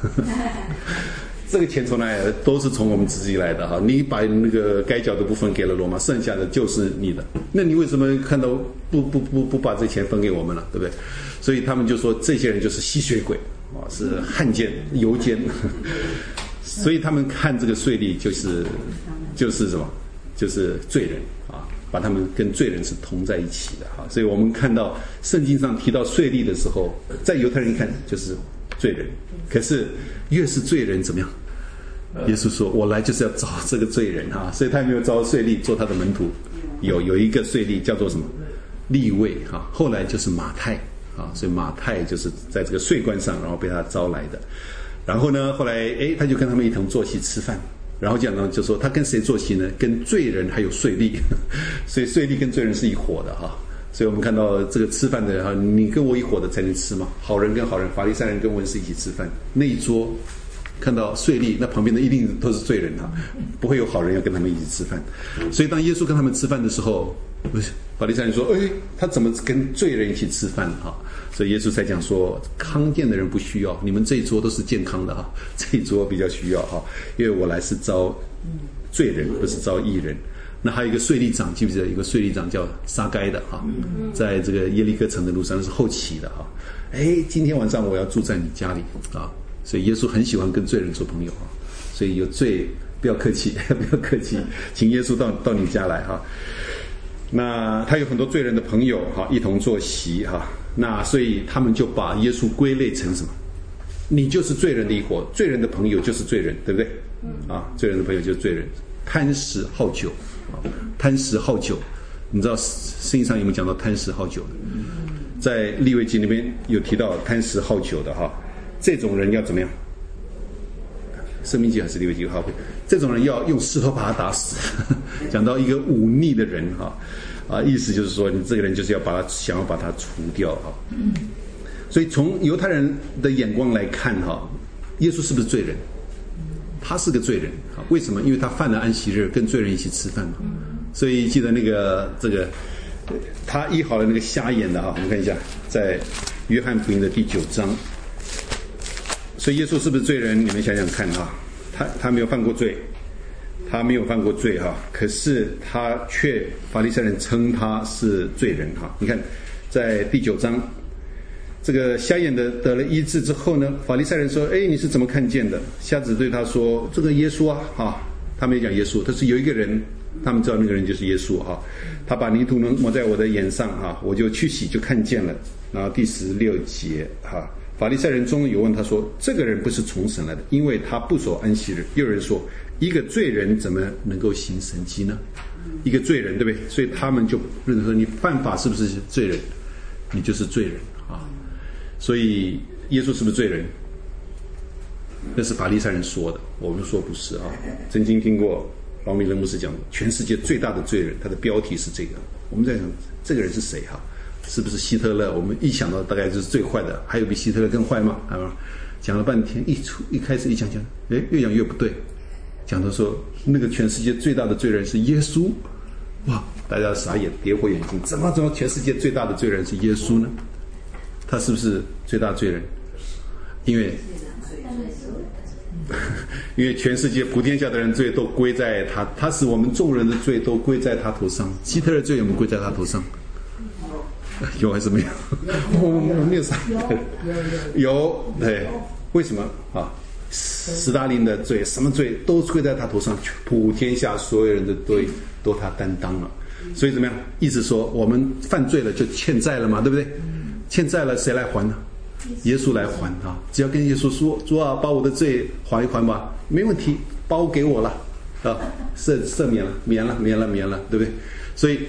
这个钱从哪来的？都是从我们自己来的哈。你把那个该缴的部分给了罗马，剩下的就是你的。那你为什么看到不把这钱分给我们了，对不对？所以他们就说这些人就是吸血鬼啊，是汉奸、游奸。所以他们看这个税吏就是什么？就是罪人啊，把他们跟罪人是同在一起的哈。所以我们看到圣经上提到税吏的时候，在犹太人看就是罪人，可是越是罪人怎么样？耶稣说：“我来就是要找这个罪人哈。”所以他也没有招税吏做他的门徒，有一个税吏叫做什么？利未哈，后来就是马太啊，所以马太就是在这个税关上，然后被他招来的。然后呢，后来他就跟他们一同坐席吃饭。然后讲呢，就说他跟谁坐席呢？跟罪人还有税吏，所以税吏跟罪人是一伙的哈。所以我们看到这个吃饭的哈，你跟我一伙的才能吃嘛。好人跟好人，法利赛人跟文士一起吃饭，那一桌看到税吏，那旁边的一定都是罪人哈，不会有好人要跟他们一起吃饭。所以当耶稣跟他们吃饭的时候，法利赛人说：“哎，他怎么跟罪人一起吃饭哈？”所以耶稣才讲说，康健的人不需要，你们这一桌都是健康的哈，这一桌比较需要哈，因为我来是招罪人，不是招义人。那还有一个税吏长，记不记得？有个税吏长叫撒该的哈，在这个耶利哥城的路上是后期的哈。今天晚上我要住在你家里啊，所以耶稣很喜欢跟罪人做朋友啊，所以有罪不要客气，不要客气，请耶稣到你家来哈。那他有很多罪人的朋友哈，一同坐席哈。那所以他们就把耶稣归类成什么？你就是罪人的一伙，罪人的朋友就是罪人，对不对？罪人的朋友就是罪人。贪食好酒，贪食好酒，你知道圣经上有没有讲到贪食好酒的？在利未记那边有提到贪食好酒的哈，这种人要怎么样？申命记还是利未记？好，这种人要用石头把他打死。讲到一个忤逆的人哈，意思就是说你这个人就是想要把他除掉哈。所以从犹太人的眼光来看哈，耶稣是不是罪人？他是个罪人啊，为什么？因为他犯了安息日，跟罪人一起吃饭嘛。所以记得这个他医好了那个瞎眼的哈，我们看一下，在约翰福音的第9章。所以耶稣是不是罪人？你们想想看哈，他没有犯过罪，他没有犯过罪哈，可是他却法利赛人称他是罪人哈。你看，在第9章。这个瞎眼的得了医治之后呢，法利赛人说：“你是怎么看见的？”瞎子对他说：“这个耶稣啊，他没讲耶稣，他是有一个人，他们知道那个人就是耶稣哈。他把泥土抹在我的眼上哈，我就去洗就看见了。”然后第16节哈，法利赛人中有问他说：“这个人不是从神来的，因为他不守安息日。”又有人说：“一个罪人怎么能够行神迹呢？”一个罪人，对不对？所以他们就认为说，你犯法是不是罪人？你就是罪人啊。所以耶稣是不是罪人？那是法利赛人说的，我们说不是啊。曾经听过劳米勒牧师讲，全世界最大的罪人，他的标题是这个。我们在想，这个人是谁哈？是不是希特勒？我们一想到大概就是最坏的，还有比希特勒更坏吗？讲了半天，一开始一讲，越讲越不对。讲到说，那个全世界最大的罪人是耶稣，哇，大家傻眼，跌破眼镜，怎么全世界最大的罪人是耶稣呢？他是不是最大罪人？因为全世界普天下的人罪都归在他，他使我们众人的罪都归在他头上。希特勒罪有没有归在他头上？有还是没有？我没有啥。有，对，为什么啊？斯大林的罪，什么罪都归在他头上，普天下所有人的罪都他担当了。所以怎么样？意思说我们犯罪了就欠债了嘛，对不对？欠债了谁来还呢？耶稣来还啊！只要跟耶稣说：“主啊，把我的罪还一还吧，没问题，包给我了啊，赦免了，免了，对不对？”所以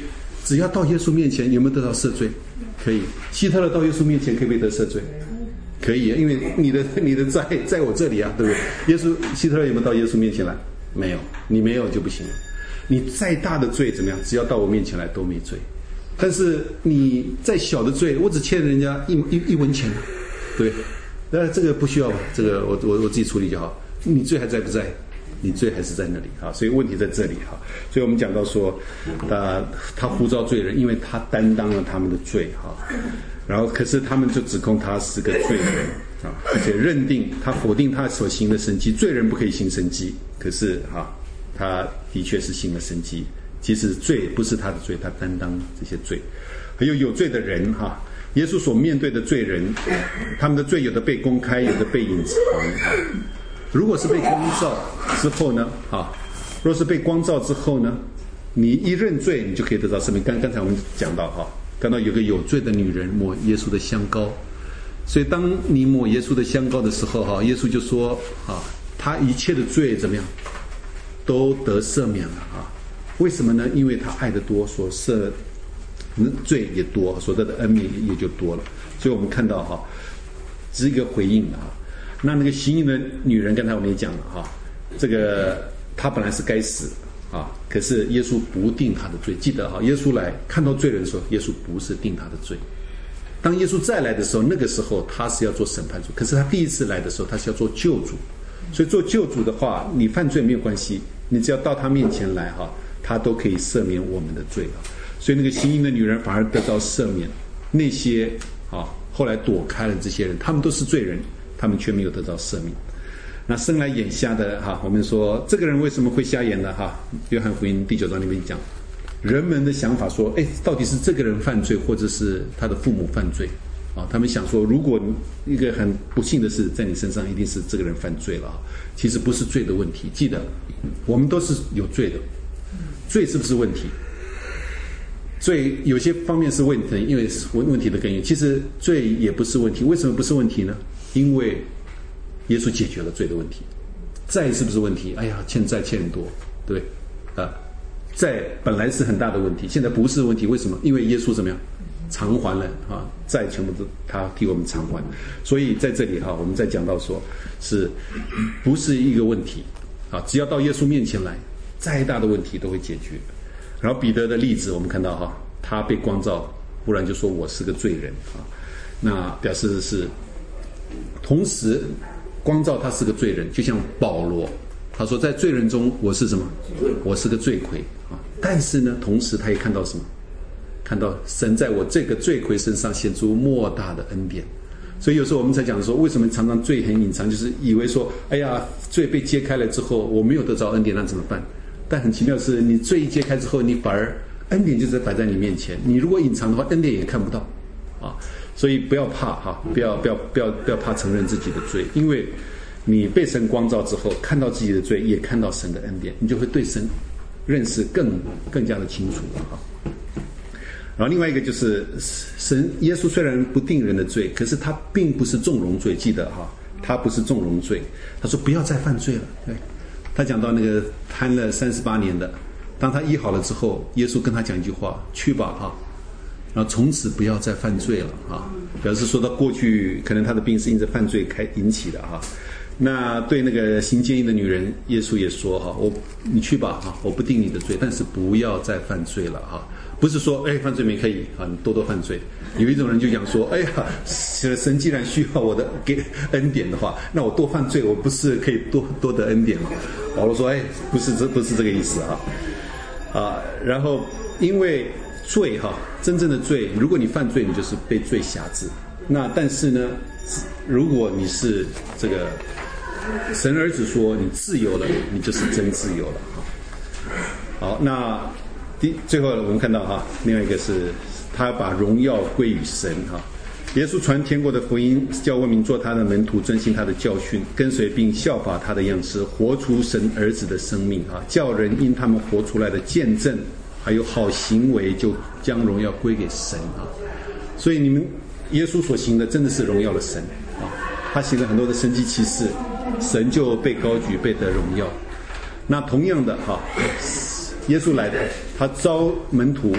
只要到耶稣面前，有没有得到赦罪？可以。希特勒到耶稣面前可不可以得赦罪？可以，因为你的债在我这里啊，对不对？希特勒有没有到耶稣面前来？没有，你没有就不行了。你再大的罪怎么样？只要到我面前来都没罪。但是你再小的罪，我只欠人家一文钱，对，这个不需要吧？这个我自己处理就好。你罪还在不在？你罪还是在那里啊，所以问题在这里哈。所以我们讲到说，他呼召罪人，因为他担当了他们的罪哈。然后可是他们就指控他是个罪人啊，而且认定他否定他所行的神迹，罪人不可以行神迹。可是他的确是行了神迹。其实罪不是他的罪，他担当这些罪。还有罪的人耶稣所面对的罪人，他们的罪有的被公开，有的被隐藏如果是被光照之后呢若是被光照之后呢，你一认罪，你就可以得到生命。刚才我们讲到看到有个有罪的女人抹耶稣的香膏，所以当你抹耶稣的香膏的时候耶稣就说他一切的罪怎么样都得赦免了为什么呢？因为他爱得多，所赦罪也多，所得的恩免也就多了。所以我们看到这是一个回应那个行淫的女人，刚才我们也讲了这个她本来是该死可是耶稣不定她的罪。记得耶稣来看到罪人的时候，耶稣不是定她的罪。当耶稣再来的时候，那个时候他是要做审判主，可是他第一次来的时候，他是要做救主。所以做救主的话，你犯罪没有关系，你只要到他面前来他都可以赦免我们的罪所以那个行淫的女人反而得到赦免，那些后来躲开了这些人，他们都是罪人，他们却没有得到赦免。那生来眼瞎的我们说这个人为什么会瞎眼呢约翰福音第9章里面讲，人们的想法说到底是这个人犯罪，或者是他的父母犯罪他们想说，如果一个很不幸的事在你身上，一定是这个人犯罪了其实不是罪的问题。记得我们都是有罪的，罪是不是问题？罪有些方面是问题，因为是问题的根源。其实罪也不是问题。为什么不是问题呢？因为耶稣解决了罪的问题。债是不是问题？欠债欠很多，对债本来是很大的问题，现在不是问题。为什么？因为耶稣怎么样偿还了债全部都他替我们偿还。所以在这里我们在讲到说，是不是一个问题只要到耶稣面前来，再大的问题都会解决。然后彼得的例子我们看到他被光照，不然就说我是个罪人那表示是同时光照他是个罪人，就像保罗他说在罪人中我是什么？我是个罪魁但是呢同时他也看到什么？看到神在我这个罪魁身上显出莫大的恩典。所以有时候我们才讲说，为什么常常罪很隐藏，就是以为说罪被揭开了之后我没有得着恩典，那怎么办？但很奇妙的是，你罪一揭开之后，你反而恩典就是摆在你面前。你如果隐藏的话，恩典也看不到所以不要怕不要怕承认自己的罪，因为你被神光照之后，看到自己的罪，也看到神的恩典，你就会对神认识更加的清楚然后另外一个就是耶稣虽然不定人的罪，可是他并不是纵容罪。记得他不是纵容罪。他说不要再犯罪了。对，他讲到那个瘫了38年的，当他医好了之后，耶稣跟他讲一句话，去吧然后从此不要再犯罪了表示说到过去可能他的病是因着犯罪引起的那对那个行奸淫的女人，耶稣也说你去吧我不定你的罪，但是不要再犯罪了不是说犯罪没可以你多犯罪。有一种人就讲说神既然需要我的给恩典的话，那我多犯罪，我不是可以多得恩典吗？保罗说不是这个意思然后因为罪真正的罪，如果你犯罪，你就是被罪辖制。那但是呢，如果你是这个神儿子说你自由了，你就是真自由了好，那最后我们看到另外一个是他把荣耀归于神耶稣传天国的福音，叫万民做他的门徒，遵行他的教训，跟随并效法他的样式，活出神儿子的生命叫人因他们活出来的见证还有好行为，就将荣耀归给神所以你们耶稣所行的真的是荣耀了神他行了很多的神迹奇事，神就被高举，被得荣耀。那同样的耶稣来的，他招门徒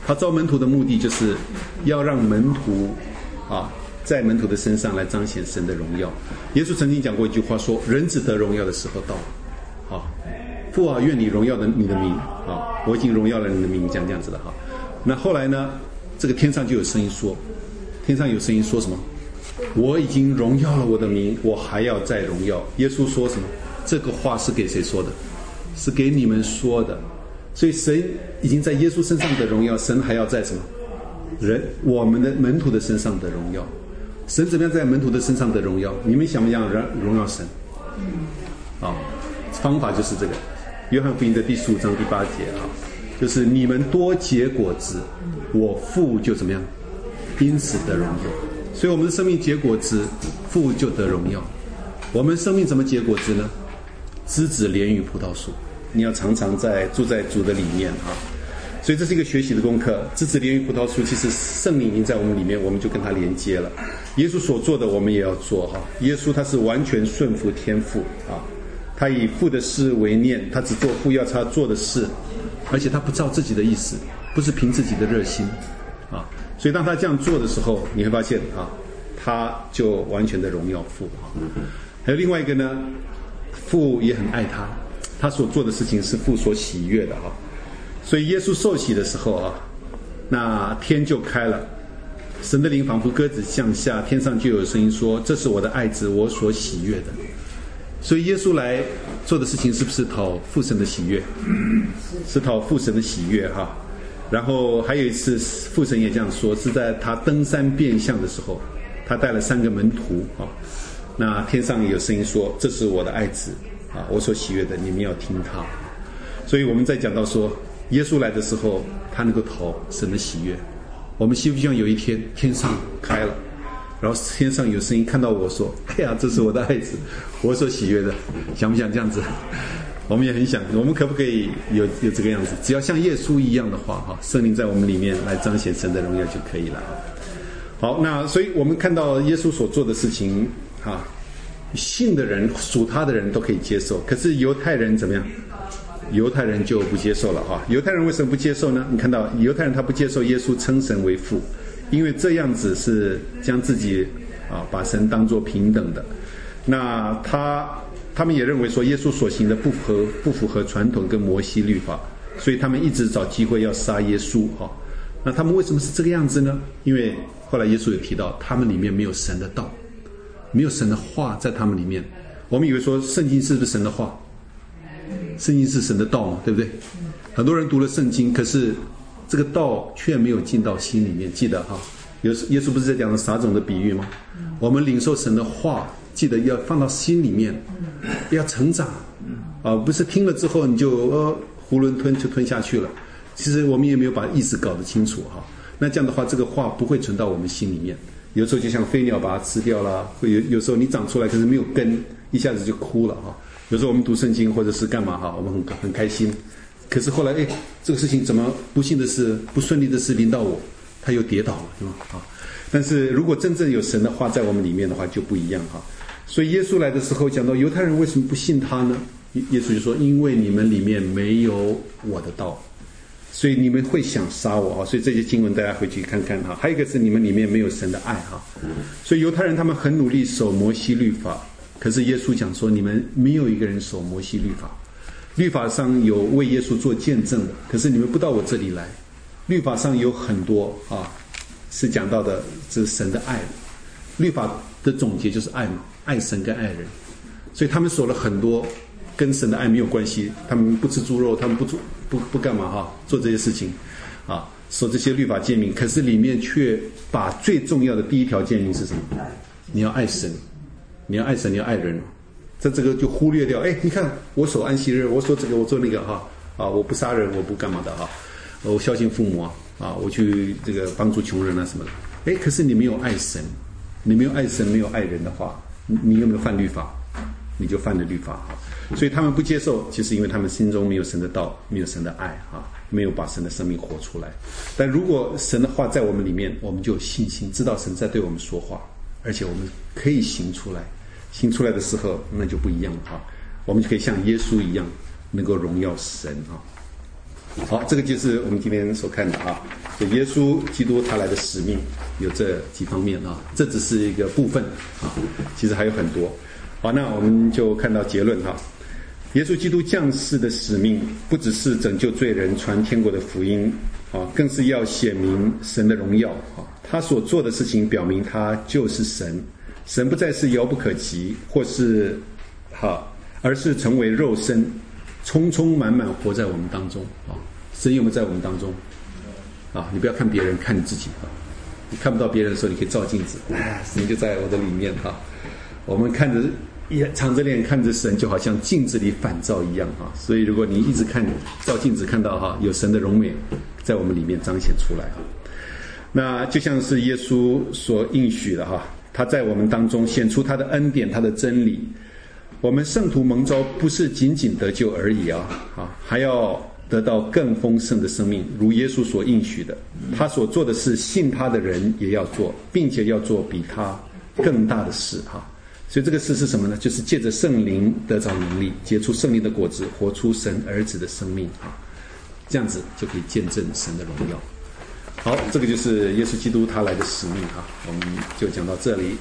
他召门徒的目的就是要让门徒在门徒的身上来彰显神的荣耀。耶稣曾经讲过一句话说，人子得荣耀的时候到了。父啊，愿你荣耀你的名我已经荣耀了你的名，这样子的那后来呢，这个天上就有声音说，天上有声音说什么？我已经荣耀了我的名，我还要再荣耀。耶稣说什么？这个话是给谁说的？是给你们说的。所以神已经在耶稣身上的荣耀，神还要在什么？我们的门徒的身上的荣耀。神怎么样在门徒的身上的荣耀？你们想不想荣耀神？方法就是这个，约翰福音的第15章第8节就是你们多结果子，我父就怎么样？因此得荣耀。所以我们的生命结果子，父就得荣耀。我们生命怎么结果子呢？枝子连于葡萄树，你要常常住在主的里面所以这是一个学习的功课。枝子连于葡萄树，其实圣灵已经在我们里面，我们就跟他连接了。耶稣所做的我们也要做耶稣他是完全顺服天父他以父的事为念，他只做父要他做的事，而且他不照自己的意思，不是凭自己的热心所以当他这样做的时候，你会发现他就完全的荣耀父还有另外一个呢，父也很爱他，他所做的事情是父所喜悦的所以耶稣受洗的时候那天就开了，神的灵仿佛鸽子降下，天上就有声音说，这是我的爱子，我所喜悦的。所以耶稣来做的事情是不是讨父神的喜悦？是讨父神的喜悦然后还有一次父神也这样说，是在他登山变相的时候，他带了3个门徒那天上有声音说，这是我的爱子我所喜悦的，你们要听他。所以我们在讲到说耶稣来的时候，他能够讨神的喜悦。我们希不希望有一天天上开了，然后天上有声音看到我说，哎呀，这是我的爱子，我所喜悦的。想不想这样子？我们也很想。我们可不可以有这个样子？只要像耶稣一样的话圣灵在我们里面来彰显神的荣耀就可以了好，那所以我们看到耶稣所做的事情信的人属他的人都可以接受，可是犹太人怎么样？犹太人就不接受了犹太人为什么不接受呢？你看到犹太人他不接受耶稣称神为父，因为这样子是将自己把神当作平等的。那他们也认为说耶稣所行的不符合传统跟摩西律法，所以他们一直找机会要杀耶稣那他们为什么是这个样子呢？因为后来耶稣有提到他们里面没有神的道，没有神的话在他们里面。我们以为说圣经是不是神的话？圣经是神的道嘛，对不对？很多人读了圣经，可是这个道却没有进到心里面。记得耶稣不是在讲撒种的比喻吗？我们领受神的话，记得要放到心里面，要成长不是听了之后你就囫囵吞就吞下去了。其实我们也没有把意思搞得清楚那这样的话，这个话不会存到我们心里面。有时候就像飞鸟把它吃掉了，会有时候你长出来可是没有根，一下子就枯了有时候我们读圣经或者是干嘛我们很开心，可是后来这个事情怎么不幸的事、不顺利的事临到我，他又跌倒了，是吧？但是如果真正有神的话在我们里面的话就不一样所以耶稣来的时候讲到犹太人为什么不信他呢？耶稣就说，因为你们里面没有我的道，所以你们会想杀我所以这些经文大家回去看看还有一个是你们里面没有神的爱所以犹太人他们很努力守摩西律法，可是耶稣讲说，你们没有一个人守摩西律法，律法上有为耶稣做见证的，可是你们不到我这里来。律法上有很多是讲到的这是神的爱，律法的总结就是爱嘛，爱神跟爱人。所以他们守了很多跟神的爱没有关系，他们不吃猪肉，他们不干嘛做这些事情守这些律法诫命，可是里面却把最重要的第一条诫命是什么？你要爱神，你要爱神，你要爱人。这个就忽略掉，你看我守安息日，我守这个，我做那个我不杀人，我不干嘛的我孝敬父母我去这个帮助穷人什么的。可是你没有爱神，你没有爱神，没有爱人的话，你有没有犯律法？你就犯了律法所以他们不接受，其实因为他们心中没有神的道，没有神的爱没有把神的生命活出来。但如果神的话在我们里面，我们就有信心，知道神在对我们说话，而且我们可以行出来。行出来的时候，那就不一样了我们就可以像耶稣一样，能够荣耀神好，这个就是我们今天所看的啊，就耶稣基督他来的使命有这几方面啊，这只是一个部分啊，其实还有很多。好，那我们就看到结论哈。耶稣基督降世的使命不只是拯救罪人、传天国的福音啊，更是要显明神的荣耀啊。他所做的事情表明他就是神，神不再是遥不可及或是而是成为肉身，充充满满活在我们当中啊。神有没有在我们当中啊？你不要看别人，看你自己啊。你看不到别人的时候，你可以照镜子，神就在我的里面哈。我们看着敞着脸看着神，就好像镜子里反照一样哈。所以如果你一直照镜子，看到有神的荣美在我们里面彰显出来哈。那就像是耶稣所应许的哈，他在我们当中显出他的恩典，他的真理。我们圣徒蒙召不是仅仅得救而已还要得到更丰盛的生命，如耶稣所应许的，他所做的事，信他的人也要做，并且要做比他更大的事所以这个事是什么呢？就是借着圣灵得着能力，结出圣灵的果子，活出神儿子的生命这样子就可以见证神的荣耀。好，这个就是耶稣基督他来的使命我们就讲到这里。